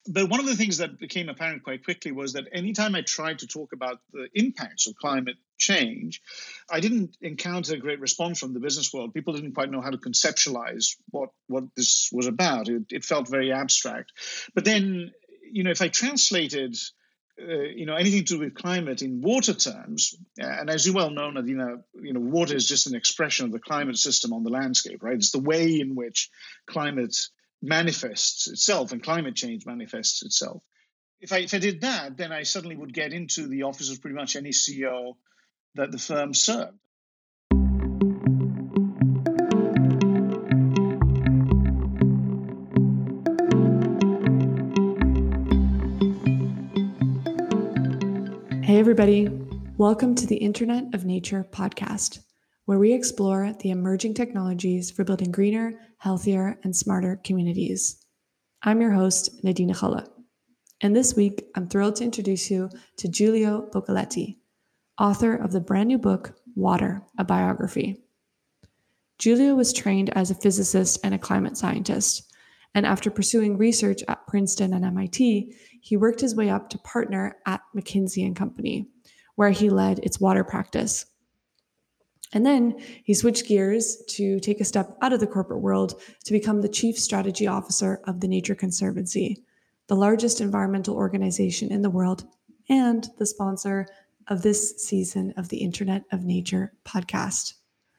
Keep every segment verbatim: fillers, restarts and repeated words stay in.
But one of the things that became apparent quite quickly was that anytime I tried to talk about the impacts of climate change, I didn't encounter a great response from the business world. People didn't quite know how to conceptualize what, what this was about. It, it felt very abstract. But then, you know, if I translated Uh, you know, anything to do with climate in water terms, and as you well know, Nadina, you know, water is just an expression of the climate system on the landscape, right? It's the way in which climate manifests itself and climate change manifests itself. If I if I did that, then I suddenly would get into the office of pretty much any C E O that the firm served. Hey everybody, welcome to the Internet of Nature podcast, where we explore the emerging technologies for building greener, healthier, and smarter communities. I'm your host, Nadina Khala, and this week I'm thrilled to introduce you to Giulio Boccaletti, author of the brand new book, Water, a Biography. Giulio was trained as a physicist and a climate scientist, and after pursuing research at Princeton and M I T, he worked his way up to partner at McKinsey and Company, where he led its water practice. And then he switched gears to take a step out of the corporate world to become the chief strategy officer of the Nature Conservancy, the largest environmental organization in the world, and the sponsor of this season of the Internet of Nature podcast.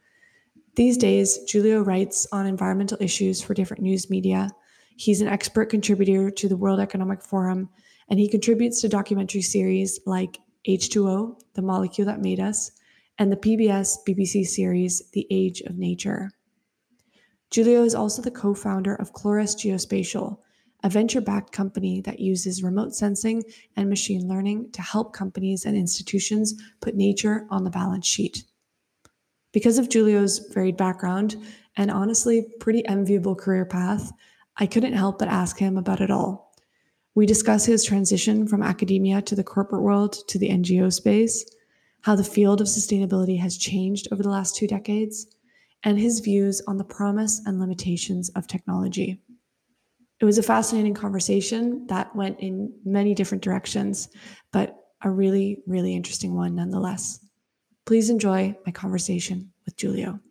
These days, Giulio writes on environmental issues for different news media. He's an expert contributor to the World Economic Forum, and he contributes to documentary series like H two O, The Molecule That Made Us, and the P B S B B C series The Age of Nature. Giulio is also the co-founder of Chloris Geospatial, a venture-backed company that uses remote sensing and machine learning to help companies and institutions put nature on the balance sheet. Because of Giulio's varied background and honestly pretty enviable career path, I couldn't help but ask him about it all. We discuss his transition from academia to the corporate world to the N G O space, how the field of sustainability has changed over the last two decades, and his views on the promise and limitations of technology. It was a fascinating conversation that went in many different directions, but a really, really interesting one nonetheless. Please enjoy my conversation with Giulio.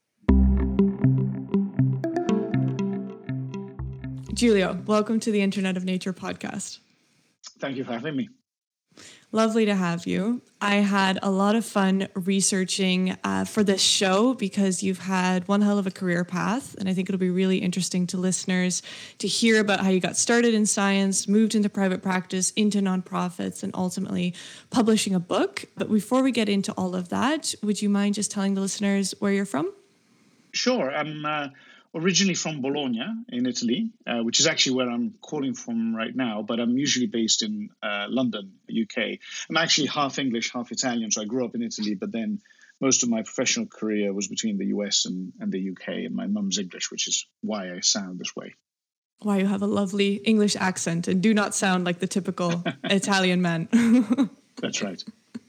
Giulio, welcome to the Internet of Nature podcast. Thank you for having me. Lovely to have you. I had a lot of fun researching uh, for this show because you've had one hell of a career path, and I think it'll be really interesting to listeners to hear about how you got started in science, moved into private practice, into nonprofits, and ultimately publishing a book. But before we get into all of that, would you mind just telling the listeners where you're from? Sure. I'm uh, originally from Bologna in Italy, uh, which is actually where I'm calling from right now, but I'm usually based in uh, London, U K. I'm actually half English, half Italian, so I grew up in Italy, but then most of my professional career was between the U S and, and the U K, and my mum's English, which is why I sound this way. Why you have a lovely English accent and do not sound like the typical Italian man. That's right.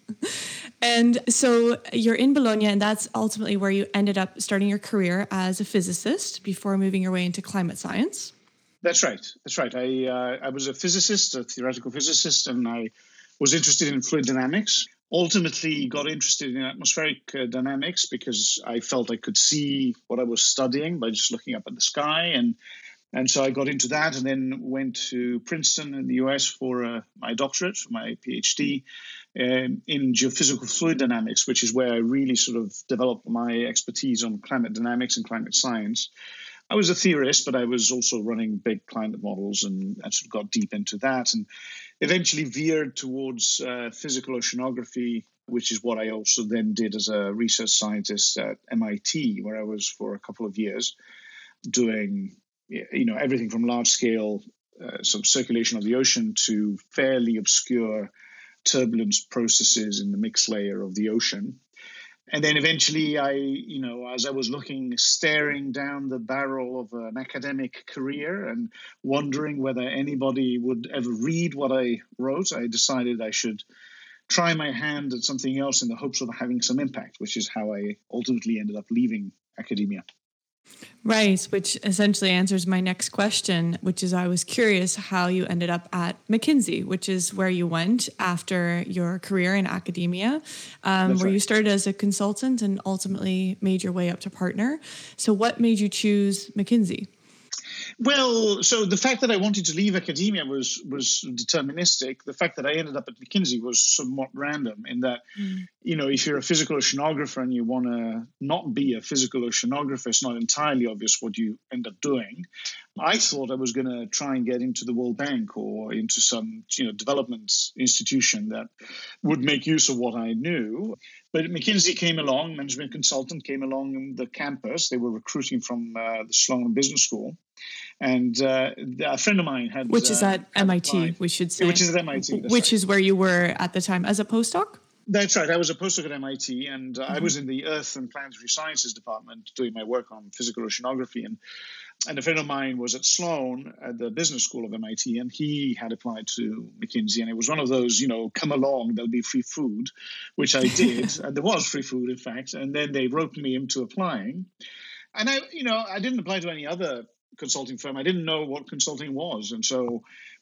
And so you're in Bologna, and that's ultimately where you ended up starting your career as a physicist before moving your way into climate science. That's right. That's right. I uh, I was a physicist, a theoretical physicist, and I was interested in fluid dynamics. Ultimately got interested in atmospheric uh, dynamics because I felt I could see what I was studying by just looking up at the sky. And And so I got into that and then went to Princeton in the U S for uh, my doctorate, my PhD um, in geophysical fluid dynamics, which is where I really sort of developed my expertise on climate dynamics and climate science. I was a theorist, but I was also running big climate models and, and sort of got deep into that and eventually veered towards uh, physical oceanography, which is what I also then did as a research scientist at M I T, where I was for a couple of years doing you know, everything from large-scale uh, sort of circulation of the ocean to fairly obscure turbulence processes in the mixed layer of the ocean. And then eventually I, you know, as I was looking, staring down the barrel of an academic career and wondering whether anybody would ever read what I wrote, I decided I should try my hand at something else in the hopes of having some impact, which is how I ultimately ended up leaving academia. Right, which essentially answers my next question, which is I was curious how you ended up at McKinsey, which is where you went after your career in academia, um, That's where right. you started as a consultant and ultimately made your way up to partner. So what made you choose McKinsey? Well, so the fact that I wanted to leave academia was was deterministic. The fact that I ended up at McKinsey was somewhat random in that, Mm. you know, if you're a physical oceanographer and you want to not be a physical oceanographer, it's not entirely obvious what you end up doing. I thought I was going to try and get into the World Bank or into some, you know, development institution that would make use of what I knew. But McKinsey came along, management consultant came along the campus. They were recruiting from uh, the Sloan Business School. And uh, a friend of mine had... Which is at uh, M I T, we should say. Which is at M I T, that's Which right. is where you were at the time as a postdoc? That's right. I was a postdoc at M I T, and uh, Mm-hmm. I was in the Earth and Planetary Sciences department doing my work on physical oceanography. And, and a friend of mine was at Sloan at the business school of M I T, and he had applied to McKinsey. And it was one of those, you know, come along, there'll be free food, which I did. And there was free food, in fact. And then they roped me into applying. And I, you know, I didn't apply to any other consulting firm. I didn't know what consulting was. And so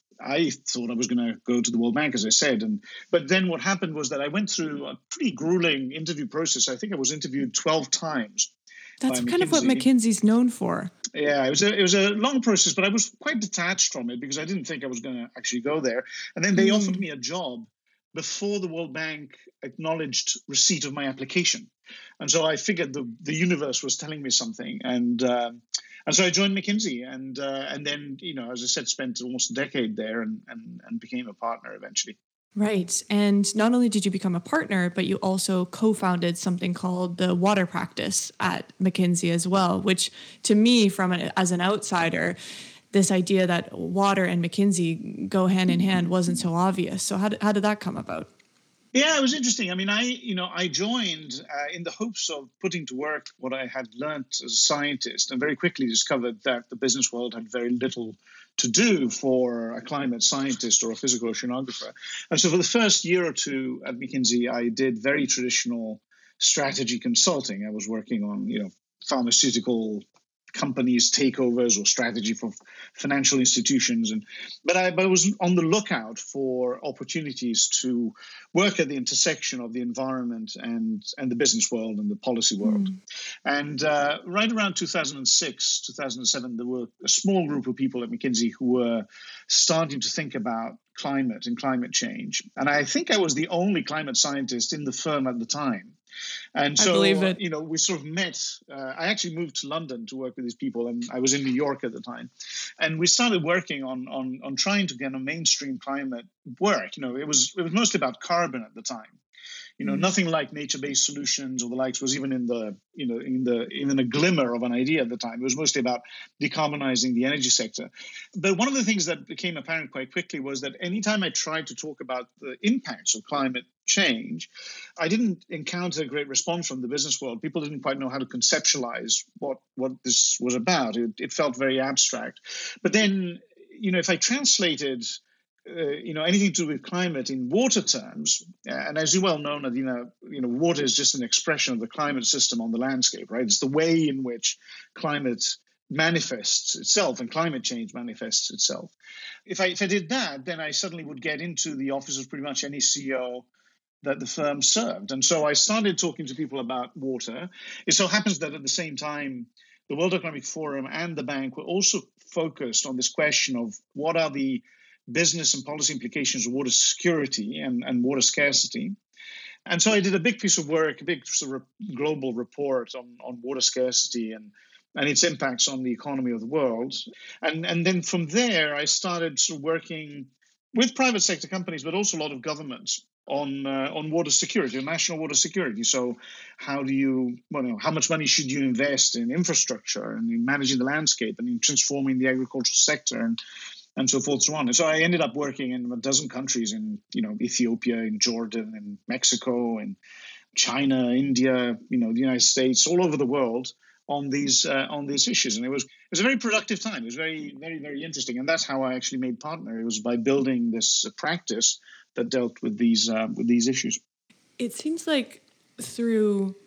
I thought I was going to go to the World Bank, as I said. And but then what happened was that I went through a pretty grueling interview process. I think I was interviewed twelve times. That's kind of what McKinsey's known for. Yeah, it was a it was a long process, but I was quite detached from it because I didn't think I was going to actually go there. And then they mm. offered me a job before the World Bank acknowledged receipt of my application. And so I figured the, the universe was telling me something. And uh, and so I joined McKinsey. And uh, and then, you know, as I said, spent almost a decade there and, and, and became a partner eventually. Right. And not only did you become a partner, but you also co-founded something called the Water Practice at McKinsey as well, which to me, from an, as an outsider, this idea that water and McKinsey go hand in hand wasn't so obvious. So how did, how did that come about? Yeah, it was interesting. I mean, I, you know, I joined uh, in the hopes of putting to work what I had learned as a scientist, and very quickly discovered that the business world had very little to do for a climate scientist or a physical oceanographer. And so for the first year or two at McKinsey, I did very traditional strategy consulting. I was working on, you know, pharmaceutical companies, takeovers, or strategy for financial institutions. And but I, but I was on the lookout for opportunities to work at the intersection of the environment and, and the business world and the policy world. Mm. And uh, right around two thousand six, two thousand seven, there were a small group of people at McKinsey who were starting to think about climate and climate change. And I think I was the only climate scientist in the firm at the time. And so, you know, we sort of met. Uh, I actually moved to London to work with these people, and I was in New York at the time. And we started working on on on trying to get a mainstream climate work. You know, it was it was mostly about carbon at the time. You know, mm-hmm. nothing like nature-based solutions or the likes was even in the, you know, in the even a glimmer of an idea at the time. It was mostly about decarbonizing the energy sector. But one of the things that became apparent quite quickly was that anytime I tried to talk about the impacts of climate change, I didn't encounter a great response from the business world. People didn't quite know how to conceptualize what, what this was about. It, it felt very abstract. But then, you know, if I translated Uh, you know, anything to do with climate in water terms, uh, and as you well know, Nadina, you know, water is just an expression of the climate system on the landscape, right? It's the way in which climate manifests itself and climate change manifests itself. If I if I did that, then I suddenly would get into the office of pretty much any C E O that the firm served. And so I started talking to people about water. It so happens that at the same time, the World Economic Forum and the bank were also focused on this question of what are the business and policy implications of water security and, and water scarcity. And so I did a big piece of work, a big sort of global report on, on water scarcity and, and its impacts on the economy of the world. And, and then from there, I started sort of working with private sector companies, but also a lot of governments on uh, on water security, on national water security. So how do you, well, you know, how much money should you invest in infrastructure and in managing the landscape and in transforming the agricultural sector and and so forth, so on. And so I ended up working in a dozen countries in, you know, Ethiopia, in Jordan, in Mexico, in China, India, you know, the United States, all over the world on these uh, on these issues. And it was it was a very productive time. It was very, very, very interesting. And that's how I actually made partner. It was by building this practice that dealt with these uh, with these issues. It seems like through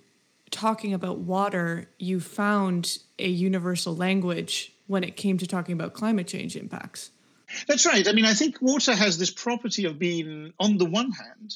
talking about water, you found a universal language when it came to talking about climate change impacts. That's right. I mean, I think water has this property of being, on the one hand,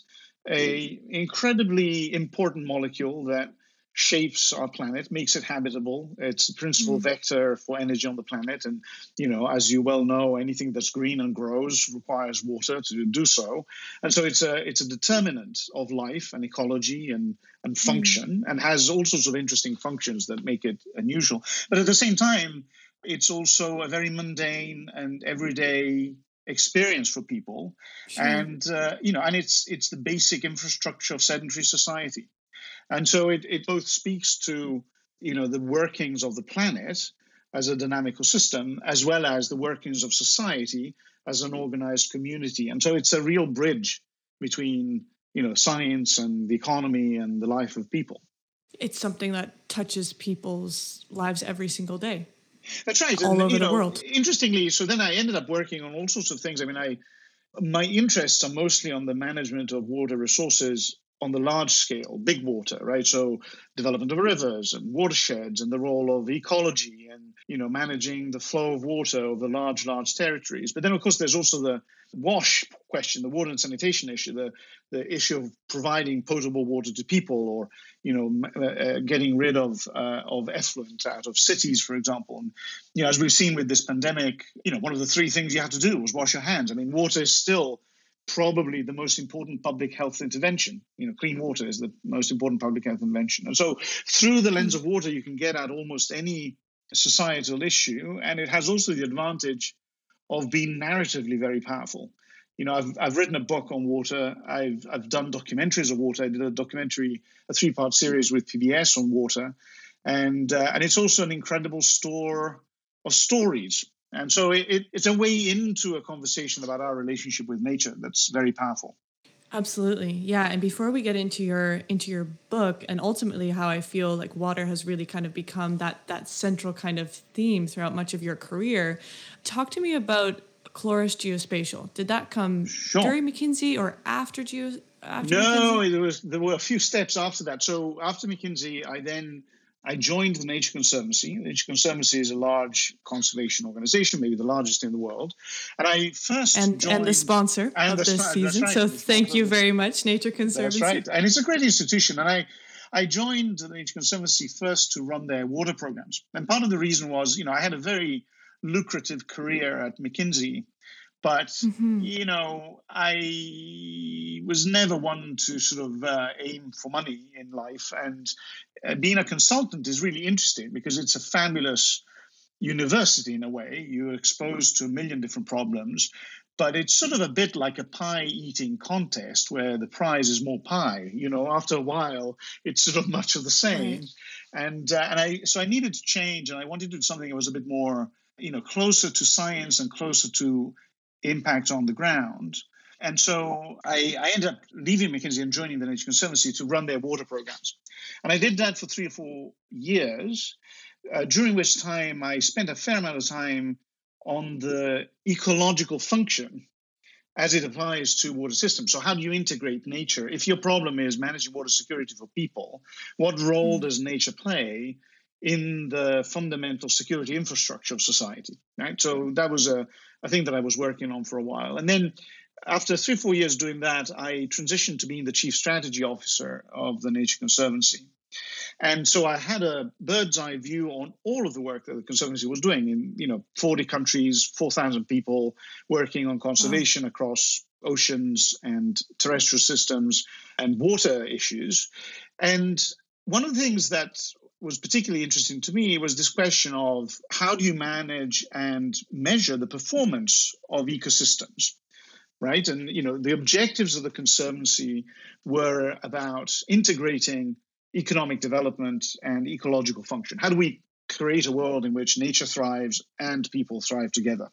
a incredibly important molecule that shapes our planet, makes it habitable. It's the principal mm. vector for energy on the planet. And, you know, as you well know, anything that's green and grows requires water to do so. And so it's a it's a determinant of life and ecology and, and function, mm. and has all sorts of interesting functions that make it unusual. But at the same time, it's also a very mundane and everyday experience for people. Sure. And, uh, you know, and it's it's the basic infrastructure of sedentary society. And so it, it both speaks to, you know, the workings of the planet as a dynamical system, as well as the workings of society as an organized community. And so it's a real bridge between, you know, science and the economy and the life of people. It's something that touches people's lives every single day. That's right. All and, over you know, the world. Interestingly, so then I ended up working on all sorts of things. I mean, I my interests are mostly on the management of water resources on the large scale, big water, right? So development of rivers and watersheds and the role of ecology and, you know, managing the flow of water over large, large territories. But then, of course, there's also the WASH question, the water and sanitation issue, the, the issue of providing potable water to people, or, you know, uh, getting rid of uh, of effluent out of cities, for example. And, you know, as we've seen with this pandemic, you know, one of the three things you had to do was wash your hands. I mean, water is still probably the most important public health intervention. You know, clean water is the most important public health intervention. And so through the lens of water, you can get at almost any societal issue. And it has also the advantage of being narratively very powerful. You know, I've I've written a book on water. I've I've done documentaries of water. I did a documentary, a three-part series with P B S on water. And, uh, and it's also an incredible store of stories. And so it, it, it's a way into a conversation about our relationship with nature that's very powerful. Absolutely. Yeah. And before we get into your into your book, and ultimately how I feel like water has really kind of become that that central kind of theme throughout much of your career, talk to me about Chloris Geospatial. Did that come sure. during McKinsey or after Geo? After no, McKinsey? There was there were a few steps after that. So after McKinsey, I then I joined the Nature Conservancy. The Nature Conservancy is a large conservation organization, maybe the largest in the world. And I first and, joined... And the sponsor and of the, this season. Right, so thank you very much, Nature Conservancy. That's right. And it's a great institution. And I, I joined the Nature Conservancy first to run their water programs. And part of the reason was, you know, I had a very lucrative career at McKinsey. But, mm-hmm. you know, I was never one to sort of uh, aim for money in life. And uh, being a consultant is really interesting because it's a fabulous university in a way. You're exposed to a million different problems. But it's sort of a bit like a pie-eating contest where the prize is more pie. You know, after a while, it's sort of much of the same. Right. And, uh, and I so I needed to change, and I wanted to do something that was a bit more, you know, closer to science and closer to impact on the ground. And so I, I ended up leaving McKinsey and joining the Nature Conservancy to run their water programs. And I did that for three or four years, uh, during which time I spent a fair amount of time on the ecological function as it applies to water systems. So how do you integrate nature? If your problem is managing water security for people, what role does nature play in the fundamental security infrastructure of society, right? So that was a, a thing that I was working on for a while. And then after three or four years doing that, I transitioned to being the chief strategy officer of the Nature Conservancy. And so I had a bird's eye view on all of the work that the Conservancy was doing in, you know, forty countries, four thousand people working on conservation wow. across oceans and terrestrial systems and water issues. And one of the things that was particularly interesting to me was this question of how do you manage and measure the performance of ecosystems, right? And, you know, the objectives of the Conservancy were about integrating economic development and ecological function. How do we create a world in which nature thrives and people thrive together?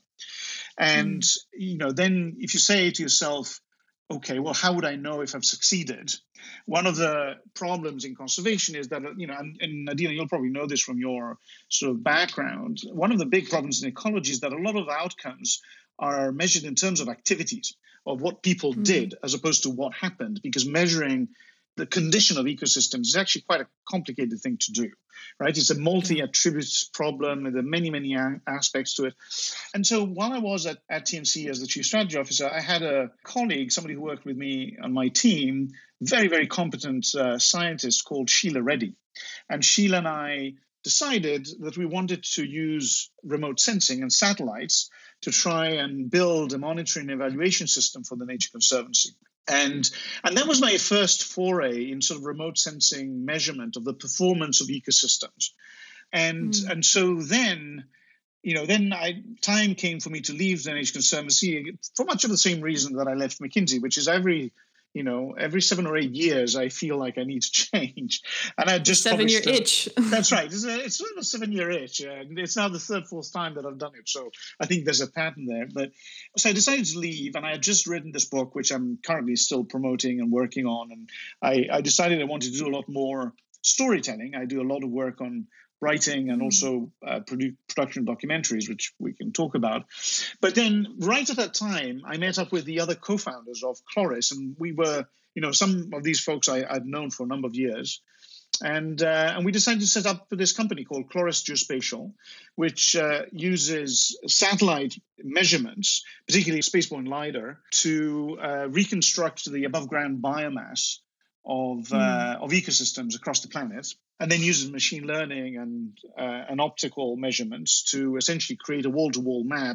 And, mm. you know, then if you say to yourself, okay, well, how would I know if I've succeeded? One of the problems in conservation is that, you know, and, and Nadina, you'll probably know this from your sort of background. One of the big problems in ecology is that a lot of outcomes are measured in terms of activities, of what people mm. did, as opposed to what happened, because measuring the condition of ecosystems is actually quite a complicated thing to do, right? It's a multi-attributes problem, and there are many, many a- aspects to it. And so while I was at, at T N C as the chief strategy officer, I had a colleague, somebody who worked with me on my team, very, very competent uh, scientist called Sheila Reddy. And Sheila and I decided that we wanted to use remote sensing and satellites to try and build a monitoring and evaluation system for the Nature Conservancy. And, and that was my first foray in sort of remote sensing measurement of the performance of ecosystems. And, mm. and so then, you know, then I, time came for me to leave the Nature Conservancy for much of the same reason that I left McKinsey, which is every You know, every seven or eight years, I feel like I need to change. And I just seven-year itch. That's right. It's, a, it's sort of a seven-year itch. Uh, it's now the third, fourth time that I've done it. So I think there's a pattern there. But so I decided to leave, and I had just written this book, which I'm currently still promoting and working on. And I, I decided I wanted to do a lot more storytelling. I do a lot of work on writing and also uh, produ- production documentaries, which we can talk about. But then right at that time, I met up with the other co-founders of Chloris, and we were, you know, some of these folks I, I'd known for a number of years. And uh, and we decided to set up this company called Chloris Geospatial, which uh, uses satellite measurements, particularly spaceborne LiDAR, to uh, reconstruct the above-ground biomass of mm. uh, of ecosystems across the planet, and then uses machine learning and uh, and optical measurements to essentially create a wall-to-wall map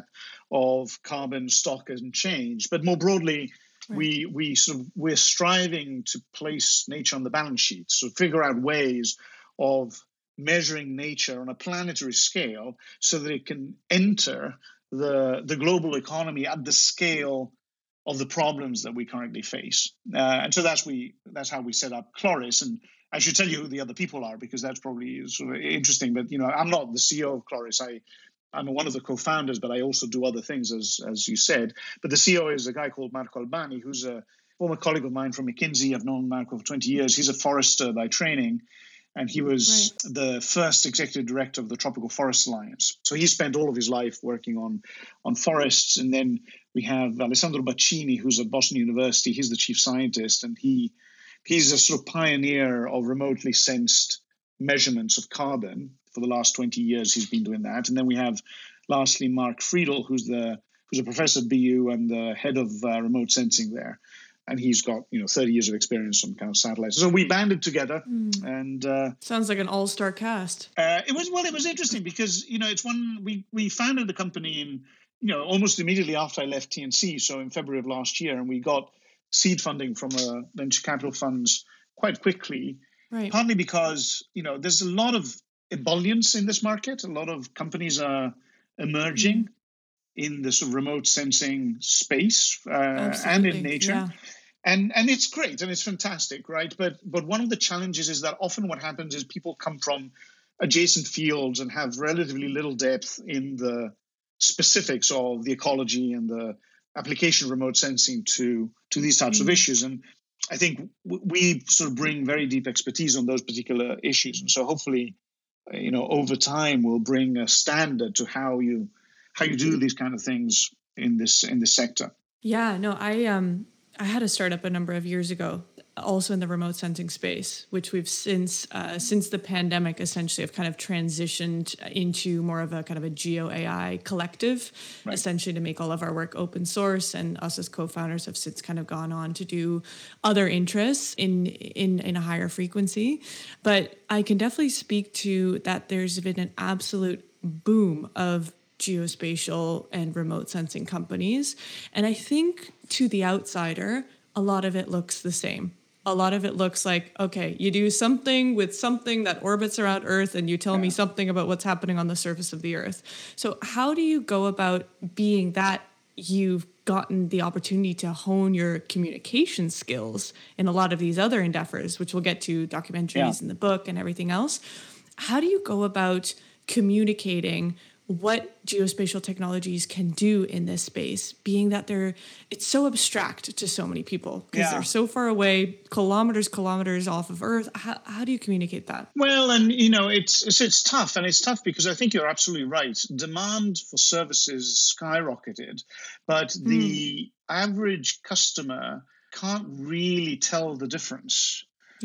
of carbon stock and change. But more broadly, right. we we sort of we're striving to place nature on the balance sheet, so figure out ways of measuring nature on a planetary scale so that it can enter the the global economy at the scale of the problems that we currently face. Uh, and so that's we that's how we set up Chloris. And I should tell you who the other people are, because that's probably sort of interesting. But, you know, I'm not the C E O of Chloris. I, I'm one of the co-founders, but I also do other things, as, as you said. But the C E O is a guy called Marco Albani, who's a former colleague of mine from McKinsey. I've known Marco for twenty years. He's a forester by training. And he was right. the first executive director of the Tropical Forest Alliance. So he spent all of his life working on, on forests. And then we have Alessandro Baccini, who's at Boston University. He's the chief scientist, and he he's a sort of pioneer of remotely sensed measurements of carbon. For the last twenty years, he's been doing that. And then we have, lastly, Mark Friedel, who's the who's a professor at B U and the head of uh, remote sensing there. And he's got, you know, thirty years of experience on kind of satellites. So we banded together, mm. and uh, sounds like an all-star cast. Uh, it was well, it was interesting because, you know, it's one we we founded the company in, you know, almost immediately after I left T N C, so in February of last year, and we got seed funding from uh, venture capital funds quite quickly. Right. Partly because, you know, there's a lot of ebullience in this market. A lot of companies are emerging. Mm. in the sort of remote sensing space uh, and in nature. Yeah. And and it's great and it's fantastic, right? But but one of the challenges is that often what happens is people come from adjacent fields and have relatively little depth in the specifics of the ecology and the application of remote sensing to, to these types mm. of issues. And I think w- we sort of bring very deep expertise on those particular issues. And so hopefully, you know, over time we'll bring a standard to how you how you do these kind of things in this in this sector. Yeah, no, I um I had a startup a number of years ago, also in the remote sensing space, which we've since uh, since the pandemic essentially have kind of transitioned into more of a kind of a geo A I collective, right. essentially to make all of our work open source. And us as co-founders have since kind of gone on to do other interests in in in a higher frequency. But I can definitely speak to that. There's been an absolute boom of geospatial and remote sensing companies. And I think to the outsider, a lot of it looks the same. A lot of it looks like, okay, you do something with something that orbits around Earth and you tell yeah. me something about what's happening on the surface of the Earth. So how do you go about being that you've gotten the opportunity to hone your communication skills in a lot of these other endeavors, which we'll get to documentaries yeah. in the book and everything else? How do you go about communicating what geospatial technologies can do in this space, being that they're it's so abstract to so many people because yeah. they're so far away, kilometers, kilometers off of Earth. How, how do you communicate that? Well, and you know, it's, it's it's tough, and it's tough because I think you're absolutely right. Demand for services skyrocketed, but mm. the average customer can't really tell the difference.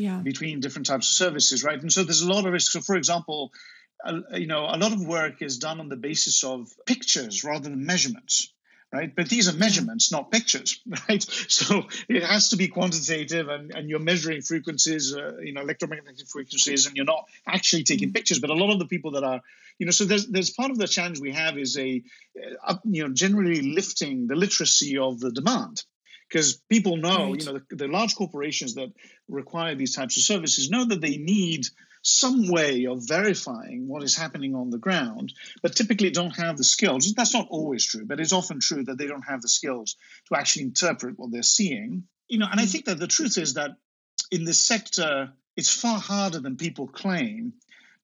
yeah. between different types of services, right? And so there's a lot of risk. So, for example, uh, you know, a lot of work is done on the basis of pictures rather than measurements, right? But these are measurements, yeah. not pictures, right? So it has to be quantitative, and, and you're measuring frequencies, uh, you know, electromagnetic frequencies, and you're not actually taking mm-hmm. pictures. But a lot of the people that are, you know, so there's there's part of the challenge we have is a, uh, you know, generally lifting the literacy of the demand. Because people know, right. you know, the, the large corporations that require these types of services know that they need some way of verifying what is happening on the ground, but typically don't have the skills. That's not always true, but it's often true that they don't have the skills to actually interpret what they're seeing. You know, and I think that the truth is that in this sector, it's far harder than people claim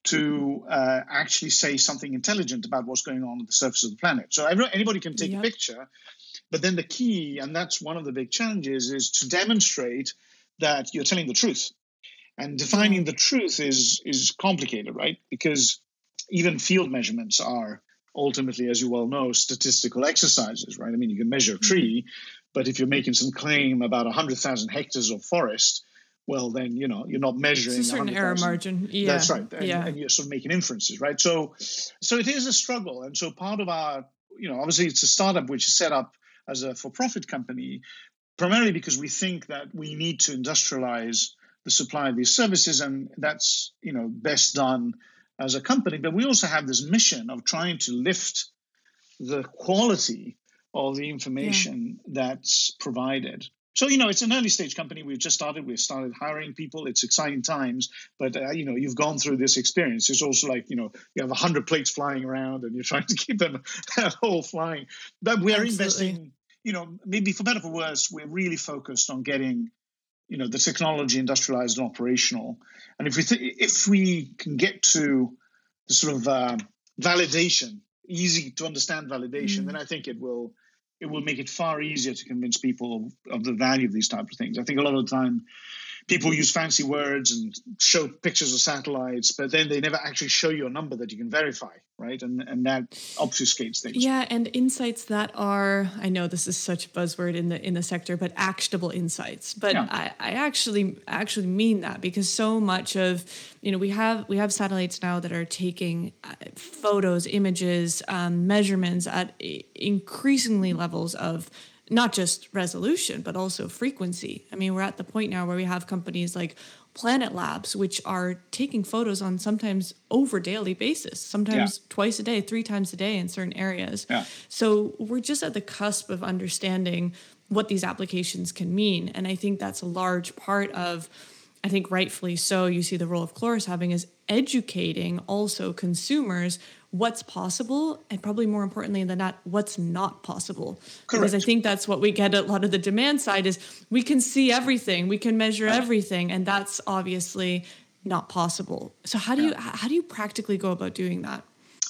to uh, actually say something intelligent about what's going on at the surface of the planet. So anybody can take yep. a picture. But then the key, and that's one of the big challenges, is to demonstrate that you're telling the truth. And defining the truth is is complicated, right? Because even field measurements are ultimately, as you well know, statistical exercises, right? I mean, you can measure a tree, but if you're making some claim about one hundred thousand hectares of forest, well, then, you know, you're not measuring it's a certain error margin. Yeah. That's right. And, yeah. and you're sort of making inferences, right? So, so it is a struggle. And so part of our, you know, obviously it's a startup which is set up as a for-profit company, primarily because we think that we need to industrialize the supply of these services, and that's, you know, best done as a company. But we also have this mission of trying to lift the quality of the information yeah. that's provided. So, you know, it's an early stage company. We've just started. We've started hiring people. It's exciting times. But, uh, you know, you've gone through this experience. It's also like, you know, you have one hundred plates flying around and you're trying to keep them all flying. But we're Absolutely. investing, you know, maybe for better or for worse, we're really focused on getting, you know, the technology industrialized and operational. And if we th- if we can get to the sort of uh, validation, easy to understand validation, mm. then I think it will it will make it far easier to convince people of, of the value of these types of things. I think a lot of the time people use fancy words and show pictures of satellites, but then they never actually show you a number that you can verify, right? And and that obfuscates things. Yeah, and insights that are, I know this is such a buzzword in the in the sector, but actionable insights. But yeah. I, I actually actually mean that, because so much of, you know, we have we have satellites now that are taking photos, images, um, measurements at increasingly levels of not just resolution, but also frequency. I mean, we're at the point now where we have companies like Planet Labs, which are taking photos on sometimes over daily basis, sometimes yeah. twice a day, three times a day in certain areas. Yeah. So we're just at the cusp of understanding what these applications can mean. And I think that's a large part of, I think rightfully so, you see the role of Chloris having is educating also consumers what's possible, and probably more importantly than that, what's not possible. Correct. Because I think that's what we get at a lot of the demand side is we can see everything, we can measure yeah. everything, and that's obviously not possible. So how do yeah. you how do you practically go about doing that?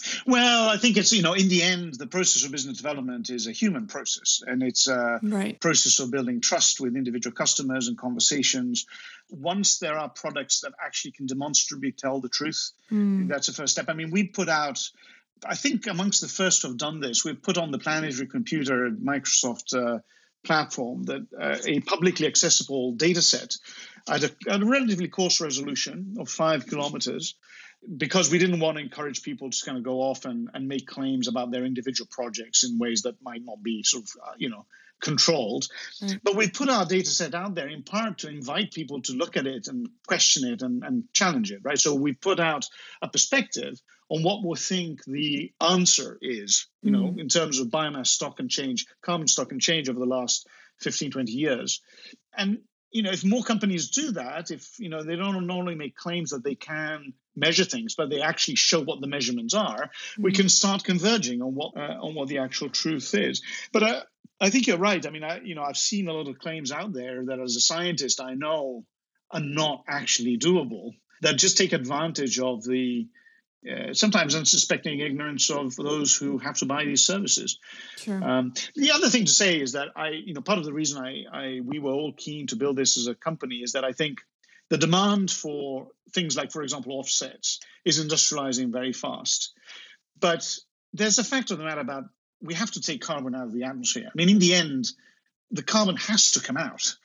Well, I think it's, you know, in the end, the process of business development is a human process, and it's a right. process of building trust with individual customers and conversations. Once there are products that actually can demonstrably tell the truth, mm. that's the first step. I mean, we put out, I think amongst the first to have done this, we've put on the Planetary Computer Microsoft uh, platform that uh, a publicly accessible data set at a, at a relatively coarse resolution of five kilometers, because we didn't want to encourage people to kind of go off and, and make claims about their individual projects in ways that might not be sort of, uh, you know, controlled. Mm. But we put our data set out there in part to invite people to look at it and question it and, and challenge it, right? So we put out a perspective on what we think the answer is, you mm. know, in terms of biomass stock and change, carbon stock and change over the last fifteen, twenty years. And, you know, if more companies do that, if, you know, they don't not only make claims that they can measure things, but they actually show what the measurements are, mm-hmm. we can start converging on what uh, on what the actual truth is. But uh, I think you're right. I mean, I, you know, I've seen a lot of claims out there that as a scientist I know are not actually doable, that just take advantage of the uh, sometimes unsuspecting ignorance of those who have to buy these services. Sure. Um, the other thing to say is that I, you know, part of the reason I, I we were all keen to build this as a company is that I think the demand for things like, for example, offsets is industrializing very fast. But there's a fact of the matter about we have to take carbon out of the atmosphere. I mean, in the end, the carbon has to come out.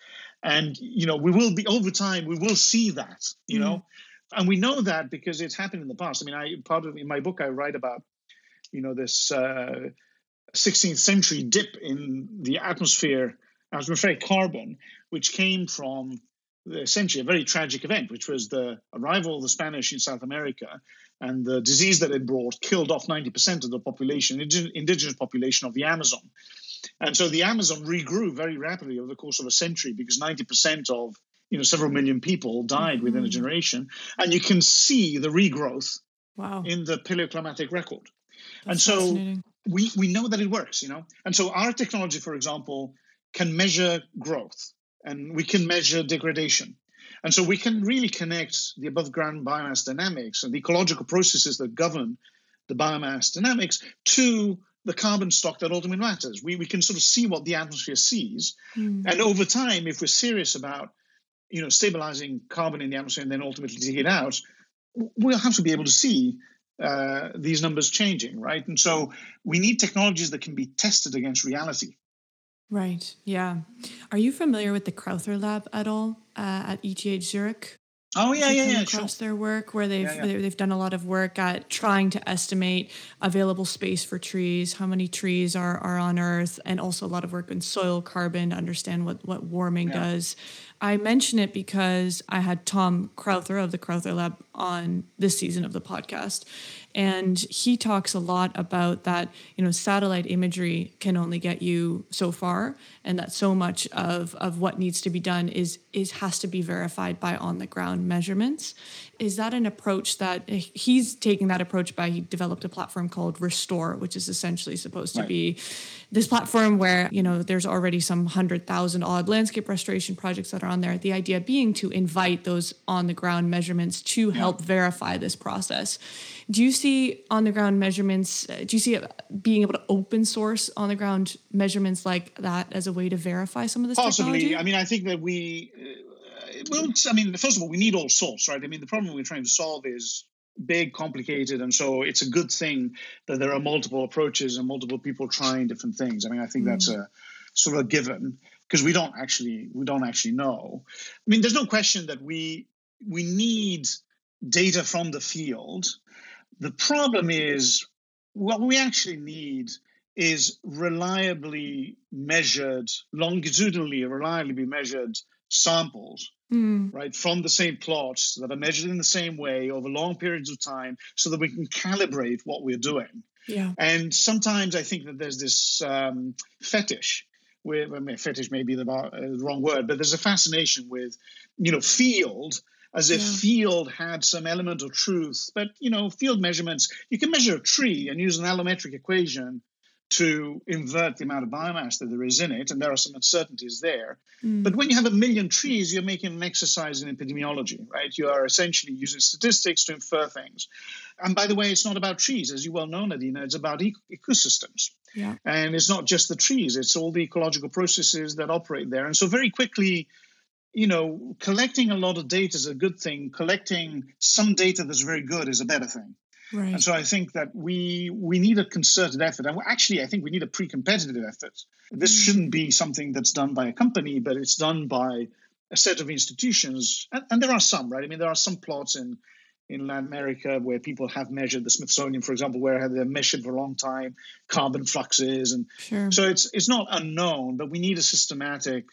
And, you know, we will be, over time, we will see that, you mm. know, and we know that because it's happened in the past. I mean, I part of in my book, I write about, you know, this uh, sixteenth century dip in the atmosphere, atmospheric carbon, which came from essentially a very tragic event, which was the arrival of the Spanish in South America, and the disease that it brought killed off ninety percent of the population, indigenous population of the Amazon. And so the Amazon regrew very rapidly over the course of a century because ninety percent of, you know, several million people died mm-hmm. within a generation. And you can see the regrowth wow. in the paleoclimatic record. That's and so we, we know that it works, you know. And so our technology, for example, can measure growth and we can measure degradation. And so we can really connect the above ground biomass dynamics and the ecological processes that govern the biomass dynamics to the carbon stock that ultimately matters. We we can sort of see what the atmosphere sees. Mm. And over time, if we're serious about, you know, stabilizing carbon in the atmosphere and then ultimately taking it out, we'll have to be able to see uh, these numbers changing, right? And so we need technologies that can be tested against reality. Right, yeah. Are you familiar with the Crowther Lab at all uh, at E T H Zurich? Oh yeah, yeah, yeah. Across sure. their work, where they've yeah, yeah. they've done a lot of work at trying to estimate available space for trees, how many trees are are on Earth, and also a lot of work in soil carbon to understand what what warming yeah. does. I mention it because I had Tom Crowther of the Crowther Lab on this season of the podcast, and he talks a lot about that, you know, satellite imagery can only get you so far, and that so much of, of what needs to be done is is has to be verified by on the ground measurements. Is that an approach that he's taking that approach by, he developed a platform called Restore, which is essentially supposed to right. be this platform where, you know, there's already some hundred thousand odd landscape restoration projects that are on there. The idea being to invite those on the ground measurements to yeah. help verify this process. Do you see on the ground measurements, do you see it being able to open source on the ground measurements like that as a way to verify some of this Possibly. technology? I mean, I think that we, uh, well, I mean, first of all, we need all source, right? I mean, the problem we're trying to solve is big, complicated, and so it's a good thing that there are multiple approaches and multiple people trying different things. I mean, I think mm. that's a sort of a given because we don't actually we don't actually know. I mean, there's no question that we we need data from the field. The problem is what we actually need is reliably measured, longitudinally reliably measured samples, mm. right, from the same plots that are measured in the same way over long periods of time so that we can calibrate what we're doing. Yeah. And sometimes I think that there's this um, fetish, where, I mean, fetish may be the, uh, the wrong word, but there's a fascination with, you know, field, as if yeah. field had some element of truth. But, you know, field measurements, you can measure a tree and use an allometric equation to invert the amount of biomass that there is in it, and there are some uncertainties there. Mm. But when you have a million trees, you're making an exercise in epidemiology, right? You are essentially using statistics to infer things. And by the way, it's not about trees, as you well know, Nadina, it's about e- ecosystems. Yeah. And it's not just the trees, it's all the ecological processes that operate there. And so very quickly, you know, collecting a lot of data is a good thing. Collecting some data that's very good is a better thing. Right. And so I think that we we need a concerted effort. And actually, I think we need a pre-competitive effort. This mm. shouldn't be something that's done by a company, but it's done by a set of institutions. And, and there are some, right? I mean, there are some plots in, in Latin America where people have measured, the Smithsonian, for example, where they've measured for a long time carbon fluxes. And sure. so it's it's not unknown, but we need a systematic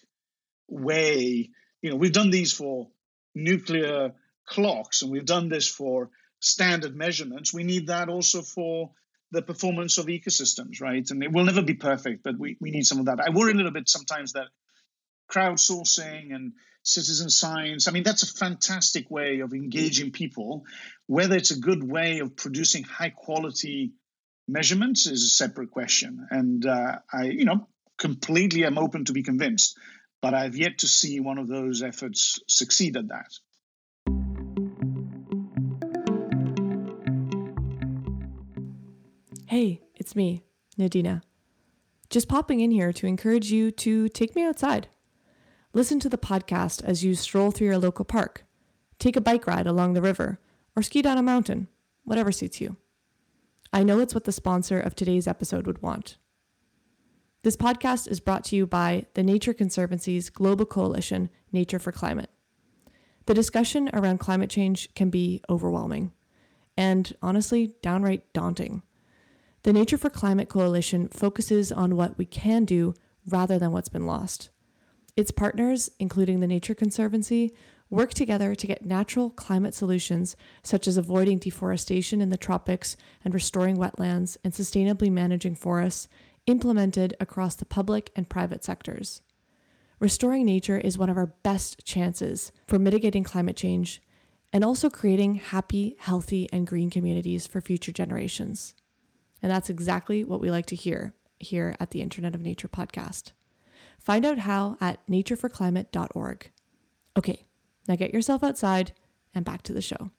way. You know, we've done these for nuclear clocks, and we've done this for standard measurements. We need that also for the performance of ecosystems, right? And it will never be perfect, but we, we need some of that. I worry a little bit sometimes that crowdsourcing and citizen science, I mean, that's a fantastic way of engaging people. Whether it's a good way of producing high quality measurements is a separate question. And uh, I, you know, completely am open to be convinced, but I've yet to see one of those efforts succeed at that. Hey, it's me, Nadina. Just popping in here to encourage you to take me outside. Listen to the podcast as you stroll through your local park, take a bike ride along the river, or ski down a mountain, whatever suits you. I know it's what the sponsor of today's episode would want. This podcast is brought to you by the Nature Conservancy's Global Coalition Nature for Climate. The discussion around climate change can be overwhelming and honestly downright daunting. The Nature for Climate Coalition focuses on what we can do rather than what's been lost. Its partners, including the Nature Conservancy, work together to get natural climate solutions such as avoiding deforestation in the tropics and restoring wetlands and sustainably managing forests implemented across the public and private sectors. Restoring nature is one of our best chances for mitigating climate change and also creating happy, healthy, and green communities for future generations. And that's exactly what we like to hear here at the Internet of Nature podcast. Find out how at nature for climate dot org. Okay, now get yourself outside and back to the show.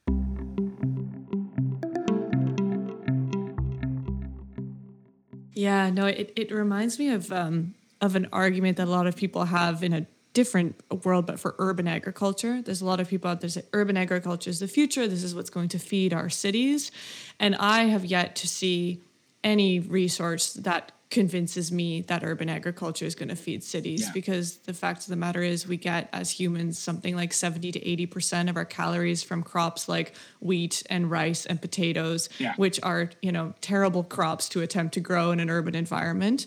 Yeah, no, it, it reminds me of um, of an argument that a lot of people have in a different world, but for urban agriculture. There's a lot of people out there that say urban agriculture is the future. This is what's going to feed our cities. And I have yet to see any resource that convinces me that urban agriculture is going to feed cities, yeah. because the fact of the matter is we get as humans something like seventy to eighty percent of our calories from crops like wheat and rice and potatoes, yeah. which are, you know, terrible crops to attempt to grow in an urban environment.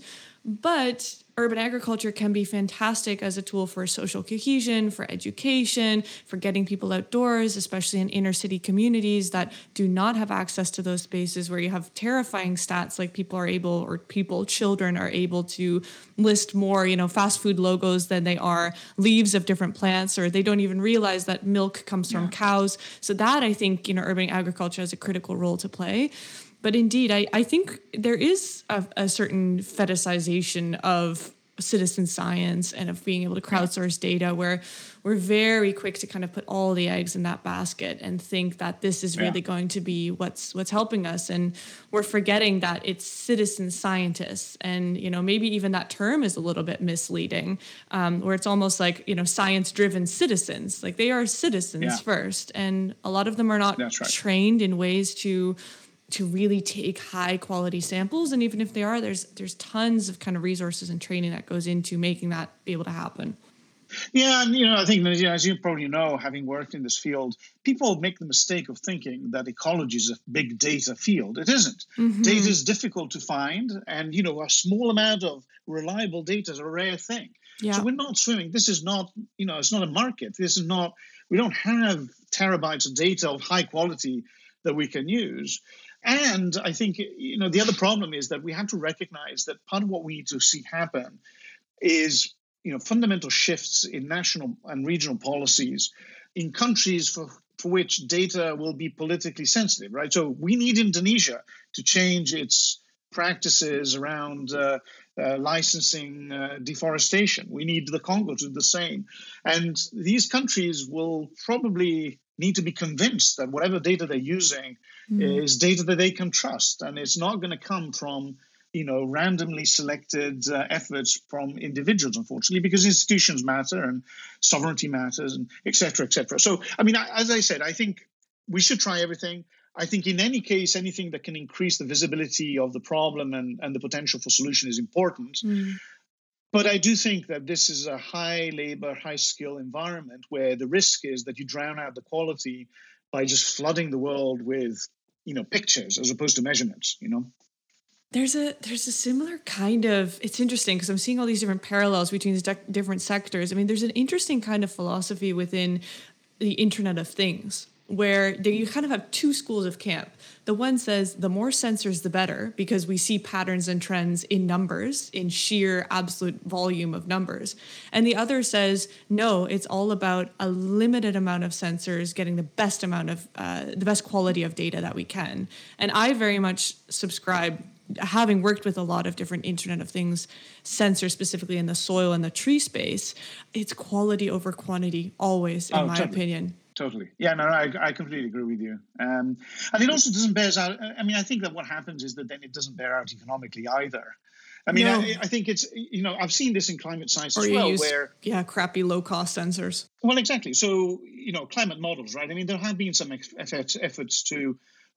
But urban agriculture can be fantastic as a tool for social cohesion, for education, for getting people outdoors, especially in inner city communities that do not have access to those spaces, where you have terrifying stats like people are able, or people, children are able to list more, you know, fast food logos than they are leaves of different plants, or they don't even realize that milk comes from yeah. cows. So that, I think, you know, urban agriculture has a critical role to play. But indeed, I, I think there is a, a certain fetishization of citizen science and of being able to crowdsource data, where we're very quick to kind of put all the eggs in that basket and think that this is really yeah. going to be what's what's helping us. And we're forgetting that it's citizen scientists. And, you know, maybe even that term is a little bit misleading, um, where it's almost like, you know, science-driven citizens. Like, they are citizens yeah. first. And a lot of them are not right. trained in ways to to really take high quality samples. And even if they are, there's there's tons of kind of resources and training that goes into making that be able to happen. Yeah, and you know, I think, you know, as you probably know, having worked in this field, people make the mistake of thinking that ecology is a big data field. It isn't. Mm-hmm. Data is difficult to find, and you know, a small amount of reliable data is a rare thing. Yeah. So we're not swimming. This is not, you know, it's not a market. This is not. We don't have terabytes of data of high quality that we can use. And I think, you know, the other problem is that we have to recognize that part of what we need to see happen is, you know, fundamental shifts in national and regional policies in countries for, for which data will be politically sensitive, right? So we need Indonesia to change its practices around uh, uh, licensing uh, deforestation. We need the Congo to do the same. And these countries will probably need to be convinced that whatever data they're using mm. is data that they can trust. And it's not going to come from, you know, randomly selected uh, efforts from individuals, unfortunately, because institutions matter and sovereignty matters, and et cetera, et cetera. So, I mean, as I said, I think we should try everything. I think in any case, anything that can increase the visibility of the problem and, and the potential for solution is important. Mm. But I do think that this is a high labor, high skill environment where the risk is that you drown out the quality by just flooding the world with, you know, pictures as opposed to measurements, you know. There's a there's a similar kind of, it's interesting because I'm seeing all these different parallels between these de- different sectors. I mean, there's an interesting kind of philosophy within the Internet of Things, where they, you kind of have two schools of camp. The one says the more sensors, the better, because we see patterns and trends in numbers, in sheer absolute volume of numbers. And the other says, no, it's all about a limited amount of sensors getting the best amount of, uh, the best quality of data that we can. And I very much subscribe, having worked with a lot of different Internet of Things sensors, specifically in the soil and the tree space, it's quality over quantity, always, in oh, my totally. opinion. Totally. Yeah, no, I, I completely agree with you. Um, and it also doesn't bear out. I mean, I think that what happens is that then it doesn't bear out economically either. I mean, no. I, I think it's, you know, I've seen this in climate science or as well, use, where... Yeah, crappy low-cost sensors. Well, exactly. So, you know, climate models, right? I mean, there have been some efforts, efforts to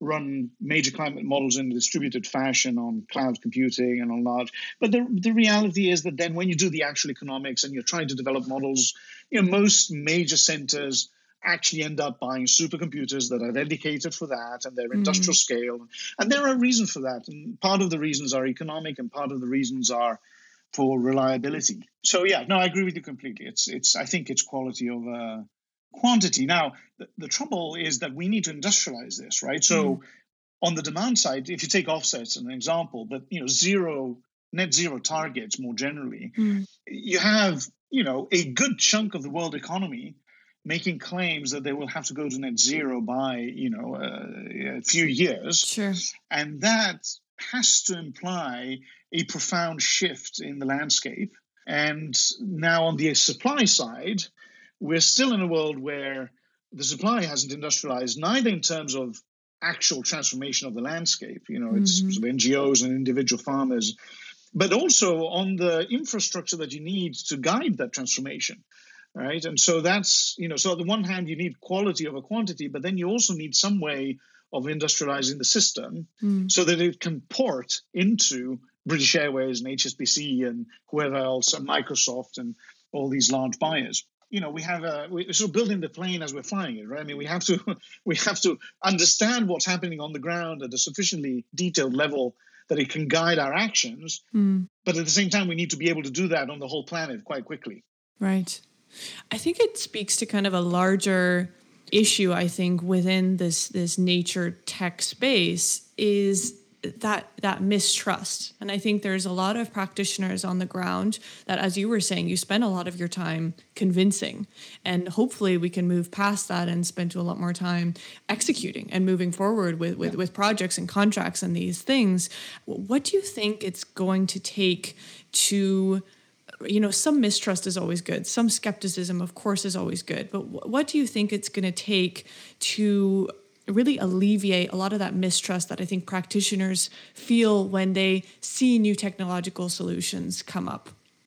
run major climate models in a distributed fashion on cloud computing and on large. But the, the reality is that then when you do the actual economics and you're trying to develop models, you know, most major centers actually end up buying supercomputers that are dedicated for that, and they're Mm. industrial scale. And there are reasons for that. And part of the reasons are economic, and part of the reasons are for reliability. So yeah, no, I agree with you completely. It's it's I think it's quality over quantity. Now, the, the trouble is that we need to industrialize this, right? So Mm. on the demand side, if you take offsets as an example, but you know, zero net zero targets more generally, Mm. you have, you know, a good chunk of the world economy making claims that they will have to go to net zero by, you know, uh, a few years. Sure. And that has to imply a profound shift in the landscape. And now on the supply side, we're still in a world where the supply hasn't industrialized, neither in terms of actual transformation of the landscape, you know, it's Mhm. sort of N G Os and individual farmers, but also on the infrastructure that you need to guide that transformation, right? And so that's, you know, so on the one hand, you need quality over quantity, but then you also need some way of industrializing the system Mm. so that it can port into British Airways and H S B C and whoever else, and Microsoft and all these large buyers. You know, we have a we're sort of building the plane as we're flying it, right? I mean, we have to we have to understand what's happening on the ground at a sufficiently detailed level that it can guide our actions. Mm. But at the same time, we need to be able to do that on the whole planet quite quickly. Right. I think it speaks to kind of a larger issue, I think, within this this nature tech space is that that mistrust. And I think there's a lot of practitioners on the ground that, as you were saying, you spend a lot of your time convincing. And hopefully we can move past that and spend a lot more time executing and moving forward with, with, Yeah. with projects and contracts and these things. What do you think it's going to take to, you know, some mistrust is always good. Some skepticism, of course, is always good. But wh- what do you think it's going to take to really alleviate a lot of that mistrust that I think practitioners feel when they see new technological solutions come up?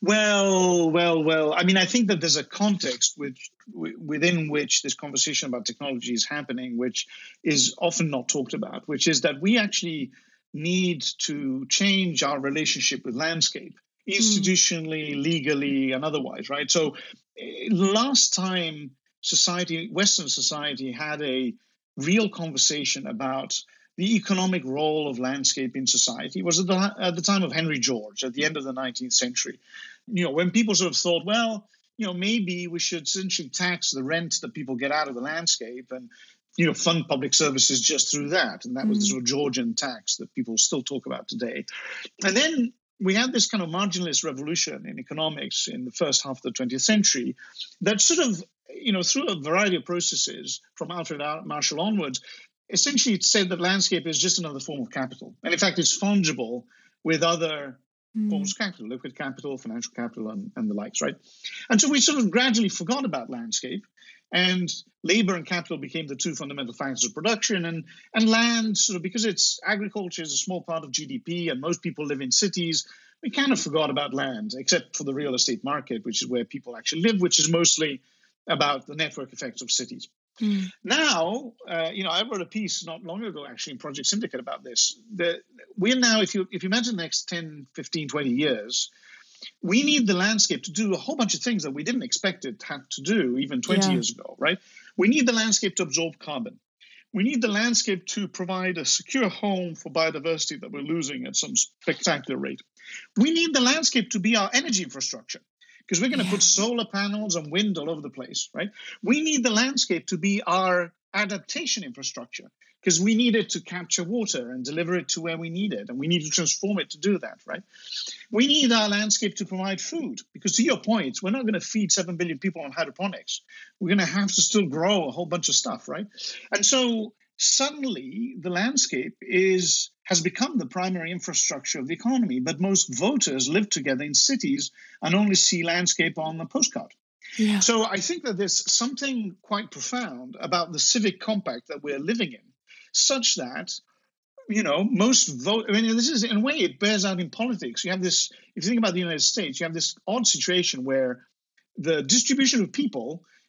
Well, well, well. I mean, I think that there's a context which, within which this conversation about technology is happening, which is often not talked about, which is that we actually need to change our relationship with landscape, institutionally, legally, and otherwise, right? So eh, last time society, Western society, had a real conversation about the economic role of landscape in society was at the, at the time of Henry George, at the end of the nineteenth century. You know, when people sort of thought, well, you know, maybe we should essentially tax the rent that people get out of the landscape and, you know, fund public services just through that. And that was the sort of Georgian tax that people still talk about today. And then we had this kind of marginalist revolution in economics in the first half of the twentieth century that sort of, you know, through a variety of processes from Alfred Marshall onwards, essentially it said that landscape is just another form of capital. And in fact, it's fungible with other Mm. forms of capital, liquid capital, financial capital, and, and the likes, right? And so we sort of gradually forgot about landscape, and labor and capital became the two fundamental factors of production, and, and land, sort of because it's agriculture is a small part of G D P and most people live in cities, we kind of forgot about land, except for the real estate market, which is where people actually live, which is mostly about the network effects of cities. Mm. Now, uh, you know, I wrote a piece not long ago, actually, in Project Syndicate about this. The, we're now, if you if you imagine the next ten, fifteen, twenty years, we need the landscape to do a whole bunch of things that we didn't expect it to have to do even twenty Yeah. years ago, right? We need the landscape to absorb carbon. We need the landscape to provide a secure home for biodiversity that we're losing at some spectacular rate. We need the landscape to be our energy infrastructure, because we're going to Yeah. put solar panels and wind all over the place, right? We need the landscape to be our adaptation infrastructure, because we need it to capture water and deliver it to where we need it, and we need to transform it to do that, right? We need our landscape to provide food, because to your point, we're not going to feed seven billion people on hydroponics. We're going to have to still grow a whole bunch of stuff, right? And so suddenly the landscape is has become the primary infrastructure of the economy, but most voters live together in cities and only see landscape on a postcard. Yeah. So I think that there's something quite profound about the civic compact that we're living in, such that, you know, most vote. I mean, this is, in a way, it bears out in politics. You have this, if you think about the United States, you have this odd situation where the distribution of people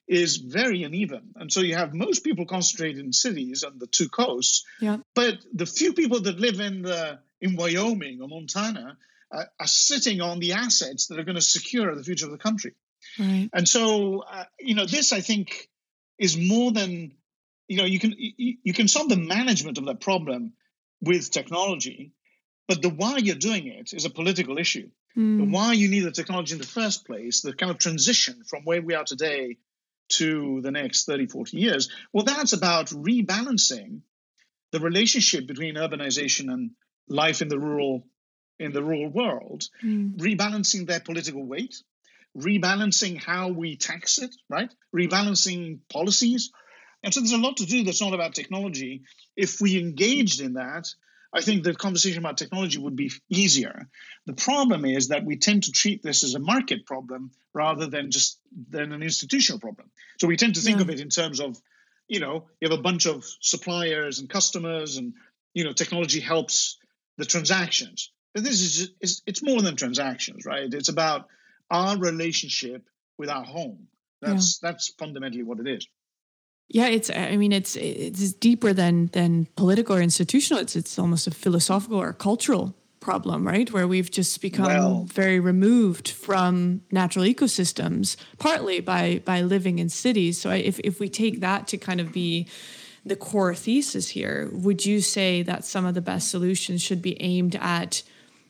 is very uneven. And so you have most people concentrated in cities on the two coasts, yeah. but the few people that live in the in Wyoming or Montana uh, are sitting on the assets that are going to secure the future of the country. Right. And so, uh, you know, this, I think, is more than, you know, you can you, you can solve the management of that problem with technology, but the why you're doing it is a political issue. Mm. The why you need the technology in the first place, the kind of transition from where we are today to the next thirty, forty years, well, that's about rebalancing the relationship between urbanization and life in the rural in the rural world, mm. rebalancing their political weight, rebalancing how we tax it, right? Rebalancing policies. And so there's a lot to do that's not about technology. If we engaged in that, I think the conversation about technology would be easier. The problem is that we tend to treat this as a market problem rather than just than an institutional problem. So we tend to think yeah. of it in terms of, you know, you have a bunch of suppliers and customers, and, you know, technology helps the transactions. But this is, is it's more than transactions, right? It's about our relationship with our home. That's yeah. that's fundamentally what it is. Yeah, it's. I mean, it's it's deeper than than political or institutional. It's it's almost a philosophical or cultural problem, right? Where we've just become well, very removed from natural ecosystems, partly by by living in cities. So, if if we take that to kind of be the core thesis here, would you say that some of the best solutions should be aimed at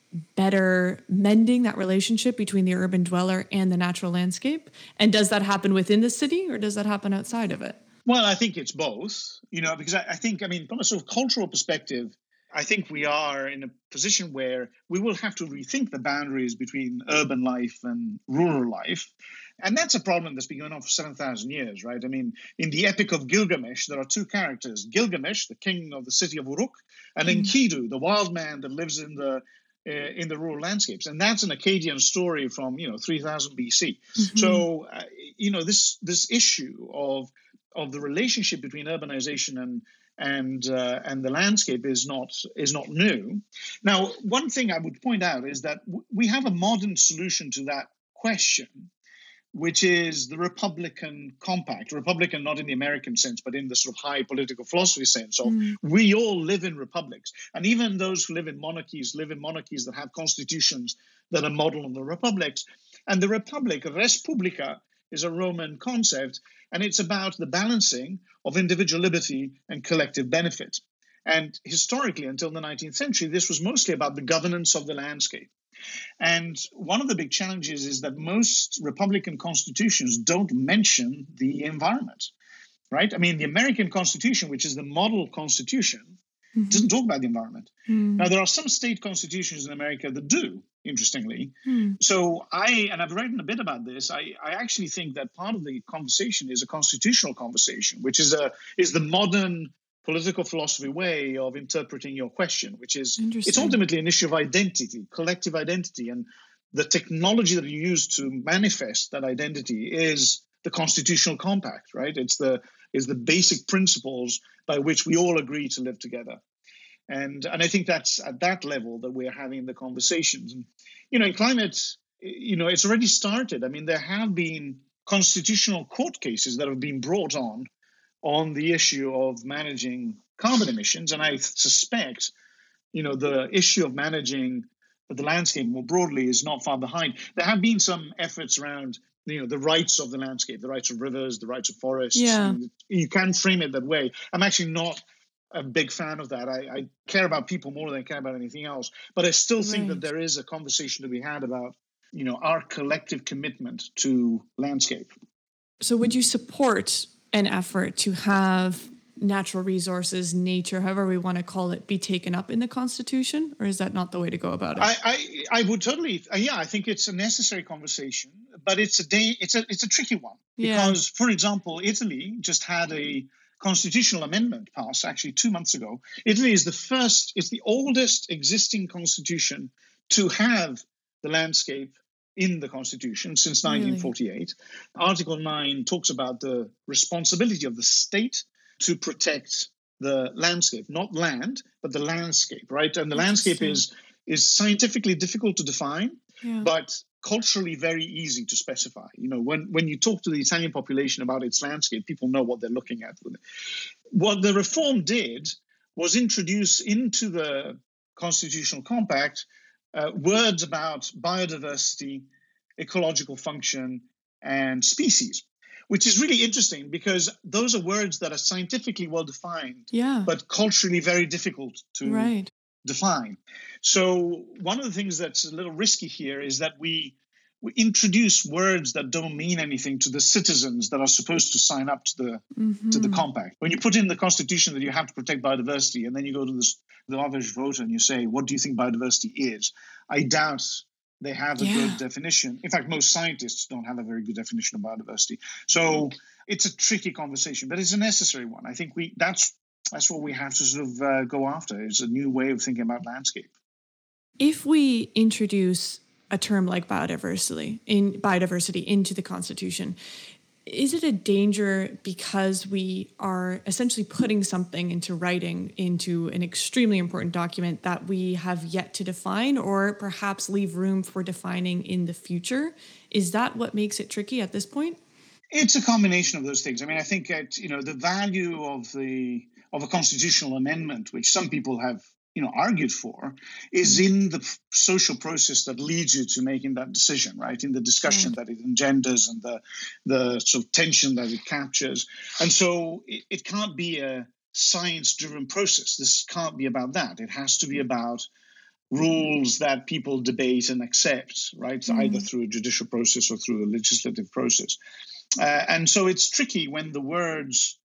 better mending that relationship between the urban dweller and the natural landscape? And does that happen within the city, or does that happen outside of it? Well, I think it's both, you know, because I, I think, I mean, from a sort of cultural perspective, I think we are in a position where we will have to rethink the boundaries between urban life and rural life. And that's a problem that's been going on for seven thousand years, right? I mean, in the Epic of Gilgamesh, there are two characters, Gilgamesh, the king of the city of Uruk, and mm. Enkidu, the wild man that lives in the uh, in the rural landscapes. And that's an Akkadian story from, you know, three thousand B C. Mm-hmm. So, uh, you know, this this issue of of the relationship between urbanization and and uh, and the landscape is not is not new. Now, one thing I would point out is that w- we have a modern solution to that question, which is the Republican Compact. Republican not in the American sense, but in the sort of high political philosophy sense of mm. we all live in republics. And even those who live in monarchies live in monarchies that have constitutions that are modeled on the republics. And the republic, res publica, is a Roman concept, and it's about the balancing of individual liberty and collective benefit. And historically, until the nineteenth century, this was mostly about the governance of the landscape. And one of the big challenges is that most Republican constitutions don't mention the environment, right? I mean, the American Constitution, which is the model constitution, mm-hmm. doesn't talk about the environment. Mm. Now, there are some state constitutions in America that do, interestingly. Mm. So I, and I've written a bit about this, I, I actually think that part of the conversation is a constitutional conversation, which is a is the modern political philosophy way of interpreting your question, which is it's ultimately an issue of identity, collective identity. And the technology that you use to manifest that identity is the constitutional compact, right? It's the is the basic principles by which we all agree to live together. And and I think that's at that level that we're having the conversations. And, you know, in climate, you know, it's already started. I mean, there have been constitutional court cases that have been brought on on the issue of managing carbon emissions. And I suspect, you know, the issue of managing the landscape more broadly is not far behind. There have been some efforts around, you know, the rights of the landscape, the rights of rivers, the rights of forests. Yeah. You can frame it that way. I'm actually not a big fan of that. I, I care about people more than I care about anything else. But I still think right. that there is a conversation to be had about, you know, our collective commitment to landscape. So would you support an effort to have natural resources, nature, however we want to call it, be taken up in the Constitution? Or is that not the way to go about it? I, I, I would totally, uh, yeah, I think it's a necessary conversation, but it's a day, it's a, it's a tricky one. Because, yeah. for example, Italy just had a constitutional amendment passed actually two months ago. Italy is the first, it's the oldest existing constitution to have the landscape in the Constitution since nineteen forty-eight. Really? Article nine talks about the responsibility of the state to protect the landscape, not land, but the landscape, right? And the landscape is is scientifically difficult to define, yeah. but culturally very easy to specify. You know, when, when you talk to the Italian population about its landscape, people know what they're looking at. What the reform did was introduce into the Constitutional Compact uh, words about biodiversity, ecological function, and species, which is really interesting because those are words that are scientifically well defined, yeah. but culturally very difficult to right. define. So one of the things that's a little risky here is that we we introduce words that don't mean anything to the citizens that are supposed to sign up to the mm-hmm. to the compact. When you put in the Constitution that you have to protect biodiversity, and then you go to the, the average voter and you say, what do you think biodiversity is? I doubt they have a yeah. good definition. In fact, most scientists don't have a very good definition of biodiversity. So it's a tricky conversation, but it's a necessary one. I think we that's that's what we have to sort of uh, go after, is a new way of thinking about landscape. If we introduce a term like biodiversity in biodiversity into the Constitution, is it a danger because we are essentially putting something into writing into an extremely important document that we have yet to define, or perhaps leave room for defining in the future? Is that what makes it tricky at this point? It's a combination of those things. I mean, I think that, you know, the value of the of a constitutional amendment, which some people have, you know, argued for, is mm-hmm. in the social process that leads you to making that decision, right? In the discussion right. that it engenders and the the sort of tension that it captures. And so it, it can't be a science-driven process. This can't be about that. It has to be about rules that people debate and accept, right? Mm-hmm. Either through a judicial process or through a legislative process. Uh, and so it's tricky when the words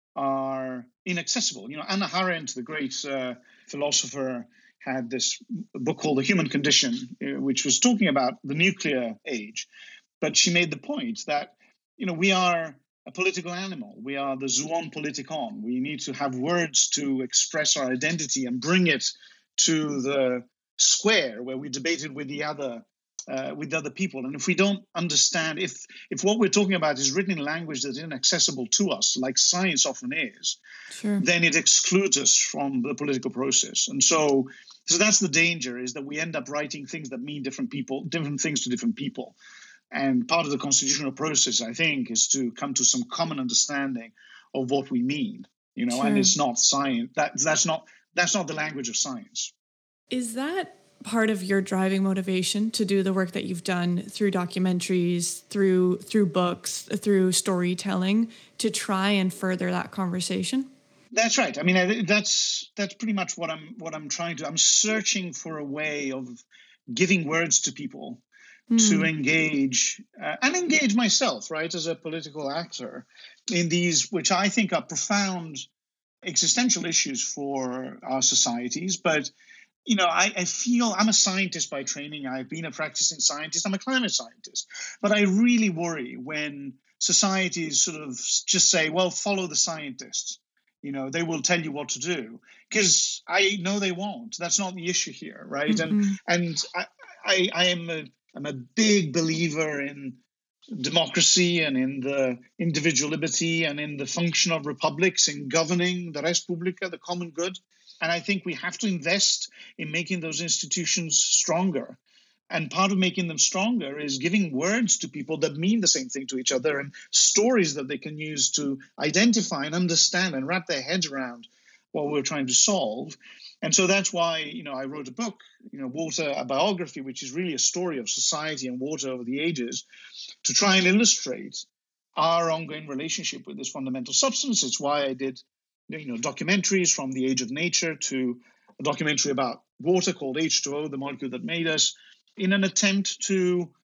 are inaccessible. You know, Anna Arendt, the great uh, philosopher, had this book called The Human Condition, uh, which was talking about the nuclear age. But she made the point that, you know, we are a political animal. We are the zoon politikon. We need to have words to express our identity and bring it to the square where we debate it with the other Uh, with other people. And if we don't understand, if if what we're talking about is written in language that is inaccessible to us, like science often is, sure. then it excludes us from the political process. And so, so that's the danger, is that we end up writing things that mean different people, different things to different people. And part of the constitutional process, I think, is to come to some common understanding of what we mean. You know, sure. and it's not science. That that's not that's not the language of science. Is that part of your driving motivation to do the work that you've done through documentaries, through through books, through storytelling, to try and further that conversation? That's right. I mean, I, that's that's pretty much what I'm what I'm trying to. I'm searching for a way of giving words to people mm. to engage uh, and engage myself, right, as a political actor in these, which I think are profound existential issues for our societies, but. You know, I, I feel I'm a scientist by training. I've been a practicing scientist. I'm a climate scientist. But I really worry when societies sort of just say, well, follow the scientists. You know, they will tell you what to do. Because I know they won't. That's not the issue here, right? Mm-hmm. And and I, I, I am a, I'm a big believer in democracy and in the individual liberty and in the function of republics in governing the res publica, the common good. And I think we have to invest in making those institutions stronger. And part of making them stronger is giving words to people that mean the same thing to each other and stories that they can use to identify and understand and wrap their heads around what we're trying to solve. And so that's why, you know, I wrote a book, you know, Water, a Biography, which is really a story of society and water over the ages, to try and illustrate our ongoing relationship with this fundamental substance. It's why I did, you know, documentaries from The Age of Nature to a documentary about water called H two O, the molecule that made us, in an attempt to,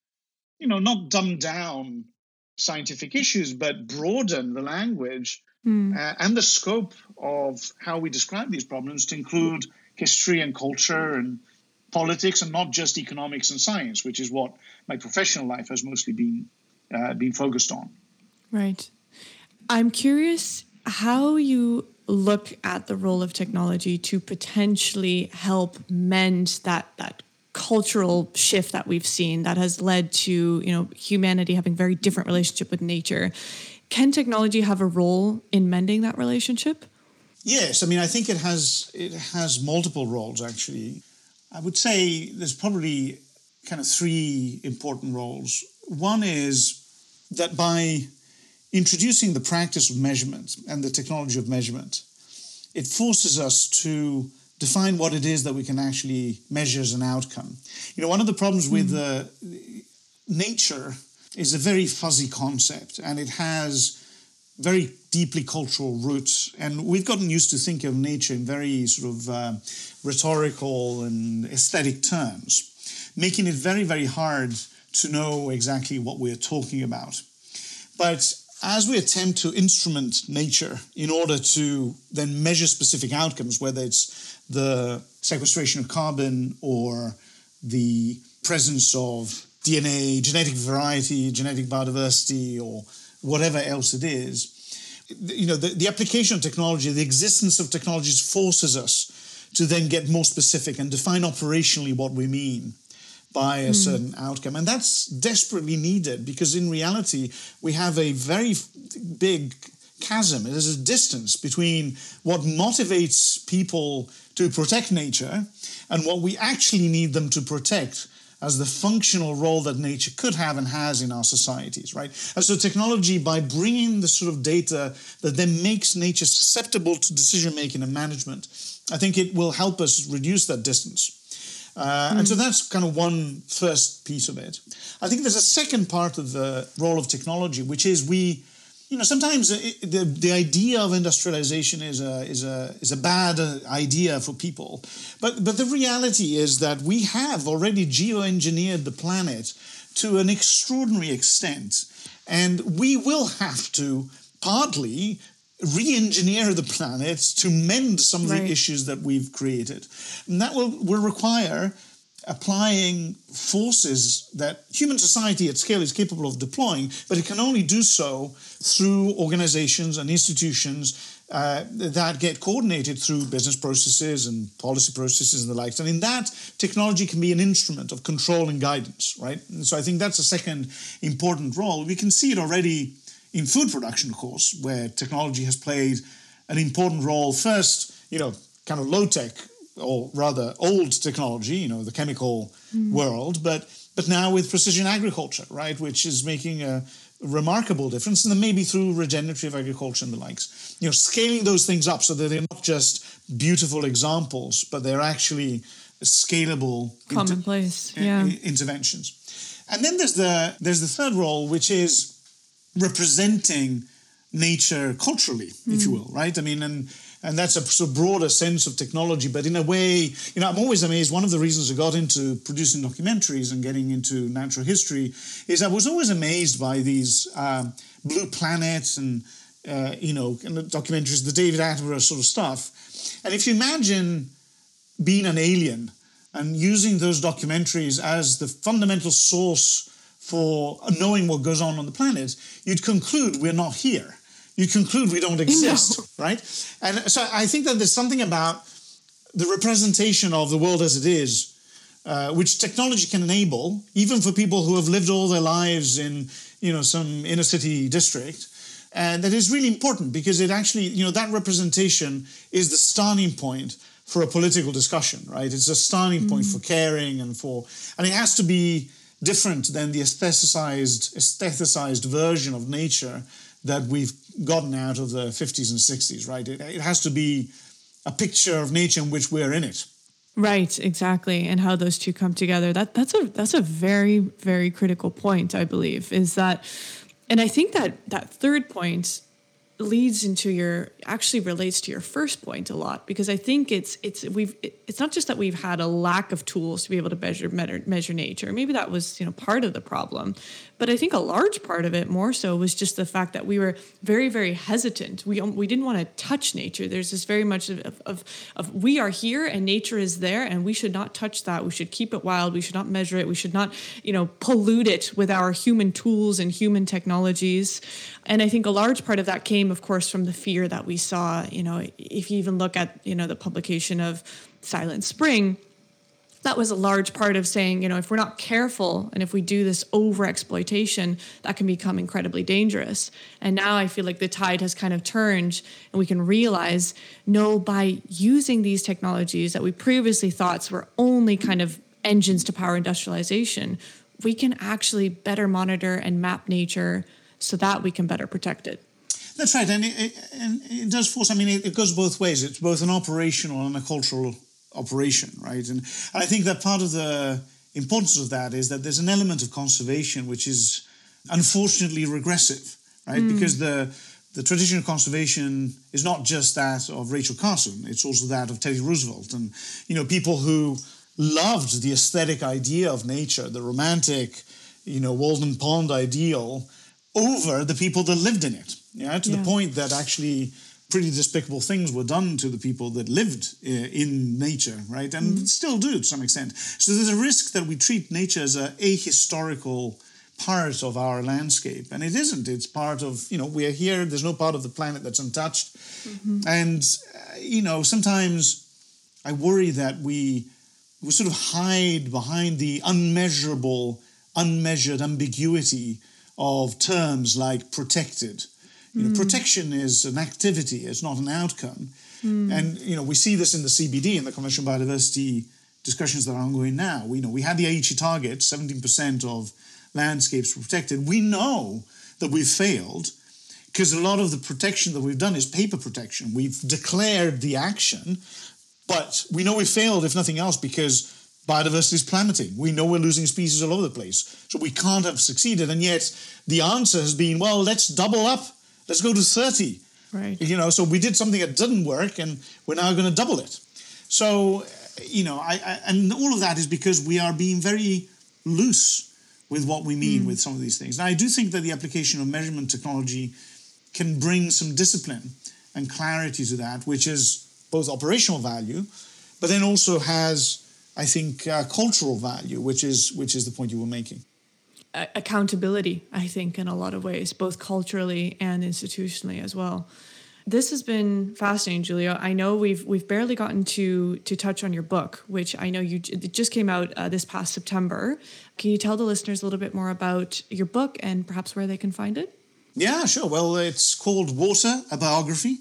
you know, not dumb down scientific issues, but broaden the language mm. uh, and the scope of how we describe these problems to include history and culture and politics, and not just economics and science, which is what my professional life has mostly been uh, been focused on. Right. I'm curious how you look at the role of technology to potentially help mend that that cultural shift that we've seen that has led to, you know, humanity having very different relationship with nature. Can technology have a role in mending that relationship? Yes, I mean, I think it has it has multiple roles, actually. I would say there's probably kind of three important roles. One is that by introducing the practice of measurement and the technology of measurement, it forces us to define what it is that we can actually measure as an outcome. You know, one of the problems mm. with uh, nature is a very fuzzy concept, and it has very deeply cultural roots. And we've gotten used to thinking of nature in very sort of uh, rhetorical and aesthetic terms, making it very, very hard to know exactly what we're talking about. But as we attempt to instrument nature in order to then measure specific outcomes, whether it's the sequestration of carbon or the presence of D N A, genetic variety, genetic biodiversity, or whatever else it is, you know, the, the application of technology, the existence of technologies forces us to then get more specific and define operationally what we mean by a mm. certain outcome. And that's desperately needed because in reality, we have a very big chasm. There's a distance between what motivates people to protect nature and what we actually need them to protect as the functional role that nature could have and has in our societies, right? And so technology, by bringing the sort of data that then makes nature susceptible to decision-making and management, I think it will help us reduce that distance. Uh, mm. And so that's kind of one first piece of it. I think there's a second part of the role of technology, which is we, you know, sometimes it, the the idea of industrialization is a is a is a bad idea for people, but but the reality is that we have already geoengineered the planet to an extraordinary extent, and we will have to partly re-engineer the planet to mend some of right. the issues that we've created. And that will, will require applying forces that human society at scale is capable of deploying, but it can only do so through organizations and institutions uh, that get coordinated through business processes and policy processes and the likes. And in that, technology can be an instrument of control and guidance, right? And so I think that's a second important role. We can see it already in food production, of course, where technology has played an important role. First, you know, kind of low-tech, or rather old technology, you know, the chemical mm. world, but but now with precision agriculture, right, which is making a remarkable difference, and then maybe through regenerative agriculture and the likes. You know, scaling those things up so that they're not just beautiful examples, but they're actually scalable commonplace inter- yeah. interventions. And then there's the there's the third role, which is representing nature culturally, mm. if you will, right? I mean, and and that's a sort of broader sense of technology, but in a way, you know, I'm always amazed. One of the reasons I got into producing documentaries and getting into natural history is I was always amazed by these um, Blue Planet and, uh, you know, and the documentaries, the David Attenborough sort of stuff. And if you imagine being an alien and using those documentaries as the fundamental source for knowing what goes on on the planet, you'd conclude we're not here. You conclude we don't exist, no. right? And so I think that there's something about the representation of the world as it is, uh, which technology can enable, even for people who have lived all their lives in, you know, some inner city district, and that is really important because it actually, you know, that representation is the starting point for a political discussion, right? It's a starting point mm. for caring and for, and it has to be different than the aestheticized, aestheticized version of nature that we've gotten out of the fifties and sixties, right? It, it has to be a picture of nature in which we're in it. Right, exactly. And how those two come together. That that's a that's a very, very critical point, I believe, is that, and I think that that third point leads into your, actually relates to your first point a lot, because I think it's it's we've it's not just that we've had a lack of tools to be able to measure measure, measure nature. Maybe that was, you know, part of the problem, but I think a large part of it more so was just the fact that we were very, very hesitant. We we didn't want to touch nature. There's this very much of, of of we are here and nature is there and we should not touch that. We should keep it wild. We should not measure it. We should not, you know, pollute it with our human tools and human technologies. And I think a large part of that came, of course, from the fear that we saw. You know, if you even look at, you know, the publication of Silent Spring, that was a large part of saying, you know, if we're not careful and if we do this over exploitation, that can become incredibly dangerous. And now I feel like the tide has kind of turned and we can realize, no, by using these technologies that we previously thought were only kind of engines to power industrialization, we can actually better monitor and map nature so that we can better protect it. That's right. And it, it, and it does force, I mean, it, it goes both ways. It's both an operational and a cultural operation, right? And, and I think that part of the importance of that is that there's an element of conservation which is unfortunately regressive, right? Mm. Because the the tradition of conservation is not just that of Rachel Carson, it's also that of Teddy Roosevelt. And, you know, people who loved the aesthetic idea of nature, the romantic, you know, Walden Pond ideal, over the people that lived in it, yeah, to yeah. the point that actually pretty despicable things were done to the people that lived uh, in nature, right? And mm. still do to some extent. So there's a risk that we treat nature as a ahistorical part of our landscape. And it isn't. It's part of, you know, we're here. There's no part of the planet that's untouched. Mm-hmm. And, uh, you know, sometimes I worry that we, we sort of hide behind the unmeasurable, unmeasured ambiguity of terms like protected. You know, mm. protection is an activity, it's not an outcome. Mm. And, you know, we see this in the C B D, in the Convention on Biodiversity discussions that are ongoing now. We know we had the Aichi target, seventeen percent of landscapes were protected. We know that we've failed because a lot of the protection that we've done is paper protection. We've declared the action, but we know we failed, if nothing else, because biodiversity is plummeting. We know we're losing species all over the place. So we can't have succeeded. And yet the answer has been, well, let's double up. Let's go to thirty. Right. You know, so we did something that didn't work and we're now going to double it. So, you know, I, I and all of that is because we are being very loose with what we mean mm. with some of these things. Now, I do think that the application of measurement technology can bring some discipline and clarity to that, which is both operational value, but then also has, I think, uh, cultural value, which is which is the point you were making. Uh, accountability, I think, in a lot of ways, both culturally and institutionally as well. This has been fascinating, Giulio. I know we've we've barely gotten to to touch on your book, which I know you it just came out uh, this past September. Can you tell the listeners a little bit more about your book and perhaps where they can find it? Yeah, sure. Well, it's called Water, a Biography,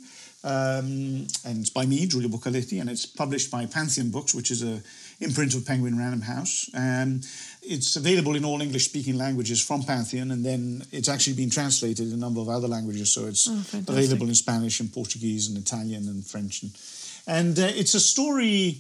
um, and it's by me, Giulio Boccaletti, and it's published by Pantheon Books, which is a imprint of Penguin Random House. Um, it's available in all English-speaking languages from Pantheon, and then it's actually been translated in a number of other languages, so it's oh, available in Spanish and Portuguese and Italian and French. And, and uh, it's a story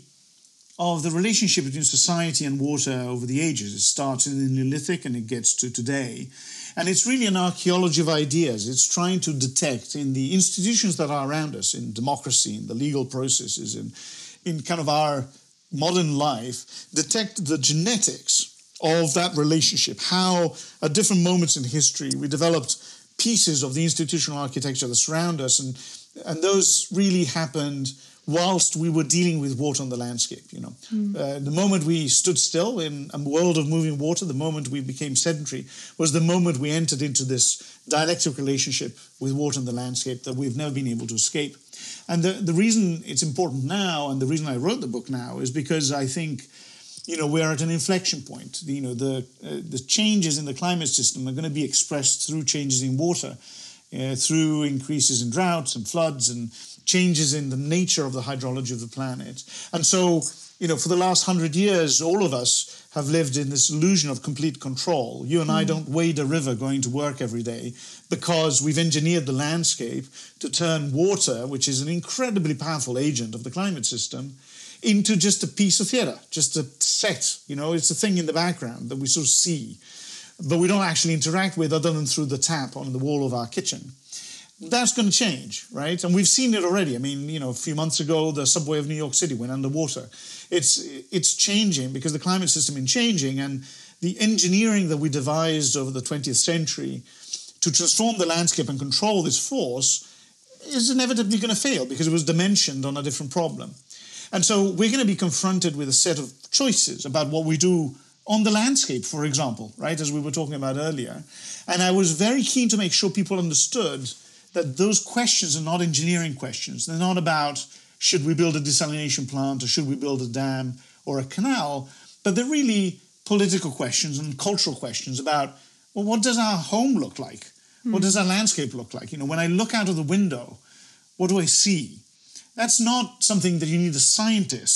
of the relationship between society and water over the ages. It starts in the Neolithic and it gets to today. And it's really an archaeology of ideas. It's trying to detect in the institutions that are around us, in democracy, in the legal processes, in, in kind of our modern life, detect the genetics of that relationship, how at different moments in history we developed pieces of the institutional architecture that surround us, and and those really happened whilst we were dealing with water on the landscape. You know, mm. uh, the moment we stood still in a world of moving water, the moment we became sedentary, was the moment we entered into this dialectic relationship with water on the landscape that we've never been able to escape. And the, the reason it's important now, and the reason I wrote the book now, is because I think, you know, we're at an inflection point. You know, the uh, the changes in the climate system are going to be expressed through changes in water, uh, through increases in droughts and floods and changes in the nature of the hydrology of the planet. And so, you know, for the last hundred years, all of us have lived in this illusion of complete control. You and mm. I don't wade a river going to work every day because we've engineered the landscape to turn water, which is an incredibly powerful agent of the climate system, into just a piece of theatre, just a set. You know, it's a thing in the background that we sort of see, but we don't actually interact with other than through the tap on the wall of our kitchen. That's going to change, right? And we've seen it already. I mean, you know, a few months ago, the subway of New York City went underwater. It's it's changing because the climate system is changing, and the engineering that we devised over the twentieth century to transform the landscape and control this force is inevitably going to fail because it was dimensioned on a different problem. And so we're going to be confronted with a set of choices about what we do on the landscape, for example, right, as we were talking about earlier. And I was very keen to make sure people understood that those questions are not engineering questions. They're not about should we build a desalination plant or should we build a dam or a canal, but they're really political questions and cultural questions about, well, what does our home look like? Mm. What does our landscape look like? You know, when I look out of the window, what do I see? That's not something that you need a scientist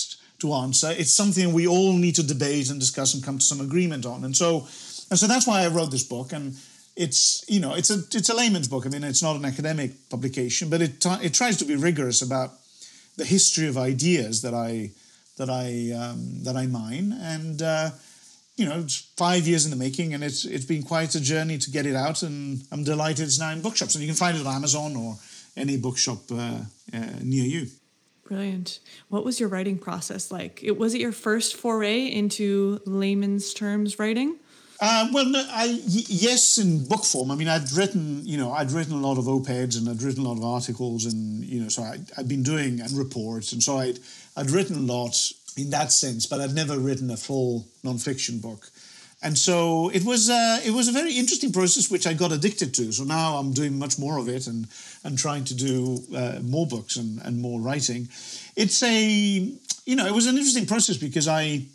to answer. It's something we all need to debate and discuss and come to some agreement on. And so, and so that's why I wrote this book. And it's, you know, it's a it's a layman's book. I mean, it's not an academic publication, but it it tries to be rigorous about the history of ideas that I that I um, that I mine. And uh, you know, it's five years in the making, and it's it's been quite a journey to get it out. And I'm delighted it's now in bookshops, and you can find it on Amazon or any bookshop uh, uh, near you. Brilliant. What was your writing process like? It, was it your first foray into layman's terms writing? Uh, well, no, I y- yes, in book form. I mean, I'd written, you know, I'd written a lot of op-eds and I'd written a lot of articles, and you know, so I, I'd been doing and reports, and so I'd I'd written a lot in that sense, but I'd never written a full non-fiction book, and so it was uh, it was a very interesting process which I got addicted to. So now I'm doing much more of it and and trying to do uh, more books and, and more writing. It's a you know, it was an interesting process because I.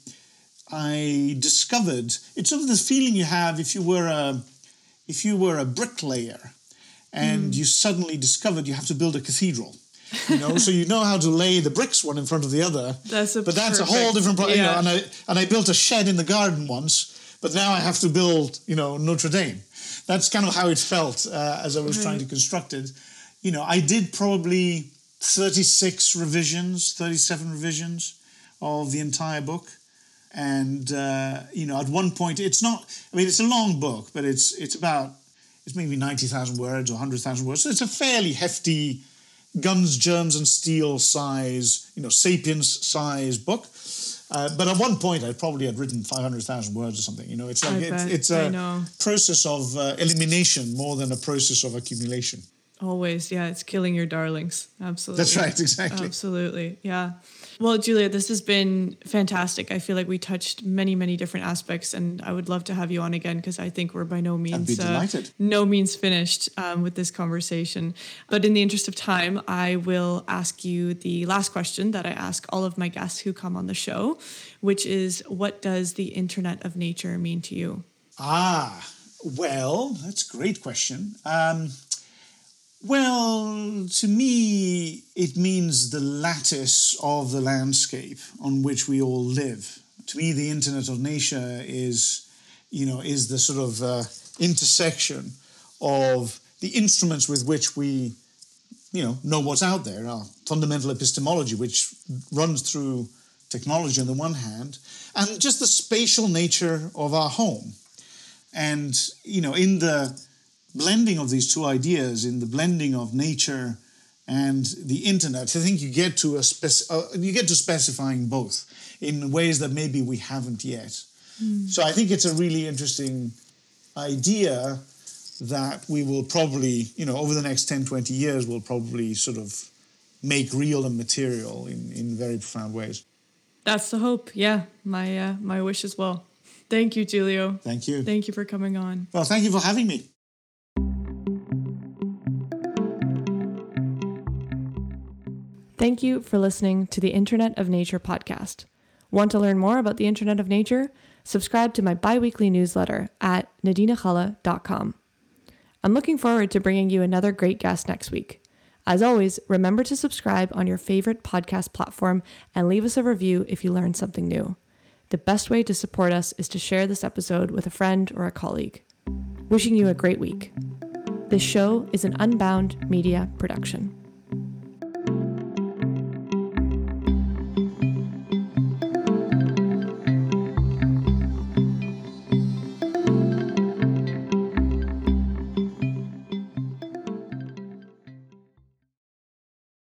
I discovered it's sort of the feeling you have if you were a if you were a bricklayer and mm. you suddenly discovered you have to build a cathedral, you know, so you know how to lay the bricks one in front of the other. That's a but that's perfect, a whole different problem. yeah. You know, and I and I built a shed in the garden once, but now I have to build, you know, Notre Dame. That's kind of how it felt uh, as I was right. trying to construct it. You know, I did probably thirty-six revisions, thirty-seven revisions of the entire book. And, uh, you know, at one point, it's not, I mean, it's a long book, but it's it's about, it's maybe ninety thousand words or one hundred thousand words. So it's a fairly hefty guns, germs, and steel size, you know, Sapiens size book. Uh, but at one point, I probably had written five hundred thousand words or something. You know, it's like, it's, it's a process of uh, elimination more than a process of accumulation. Always, yeah, it's killing your darlings. Absolutely. That's right, exactly. Absolutely, yeah. Well, Julia, this has been fantastic. I feel like we touched many, many different aspects, and I would love to have you on again because I think we're by no means I'd be delighted. Uh, no means finished um, with this conversation. But in the interest of time, I will ask you the last question that I ask all of my guests who come on the show, which is, what does the Internet of Nature mean to you? Ah, well, that's a great question. Um, Well, to me, it means the lattice of the landscape on which we all live. To me, the Internet of Nature is, you know, is the sort of uh, intersection of the instruments with which we, you know, know what's out there. Our fundamental epistemology, which runs through technology on the one hand, and just the spatial nature of our home. And, you know, in the blending of these two ideas, in the blending of nature and the internet, I think you get to a speci- uh, you get to specifying both in ways that maybe we haven't yet. Mm. So I think it's a really interesting idea that we will probably, you know, over the next ten, twenty years, we'll probably sort of make real and material in, in very profound ways. That's the hope. Yeah, my uh, my wish as well. Thank you, Giulio. Thank you. Thank you for coming on. Well, thank you for having me. Thank you for listening to the Internet of Nature podcast. Want to learn more about the Internet of Nature? Subscribe to my bi-weekly newsletter at nadina khala dot com. I'm looking forward to bringing you another great guest next week. As always, remember to subscribe on your favorite podcast platform and leave us a review if you learned something new. The best way to support us is to share this episode with a friend or a colleague. Wishing you a great week. This show is an Unbound Media production.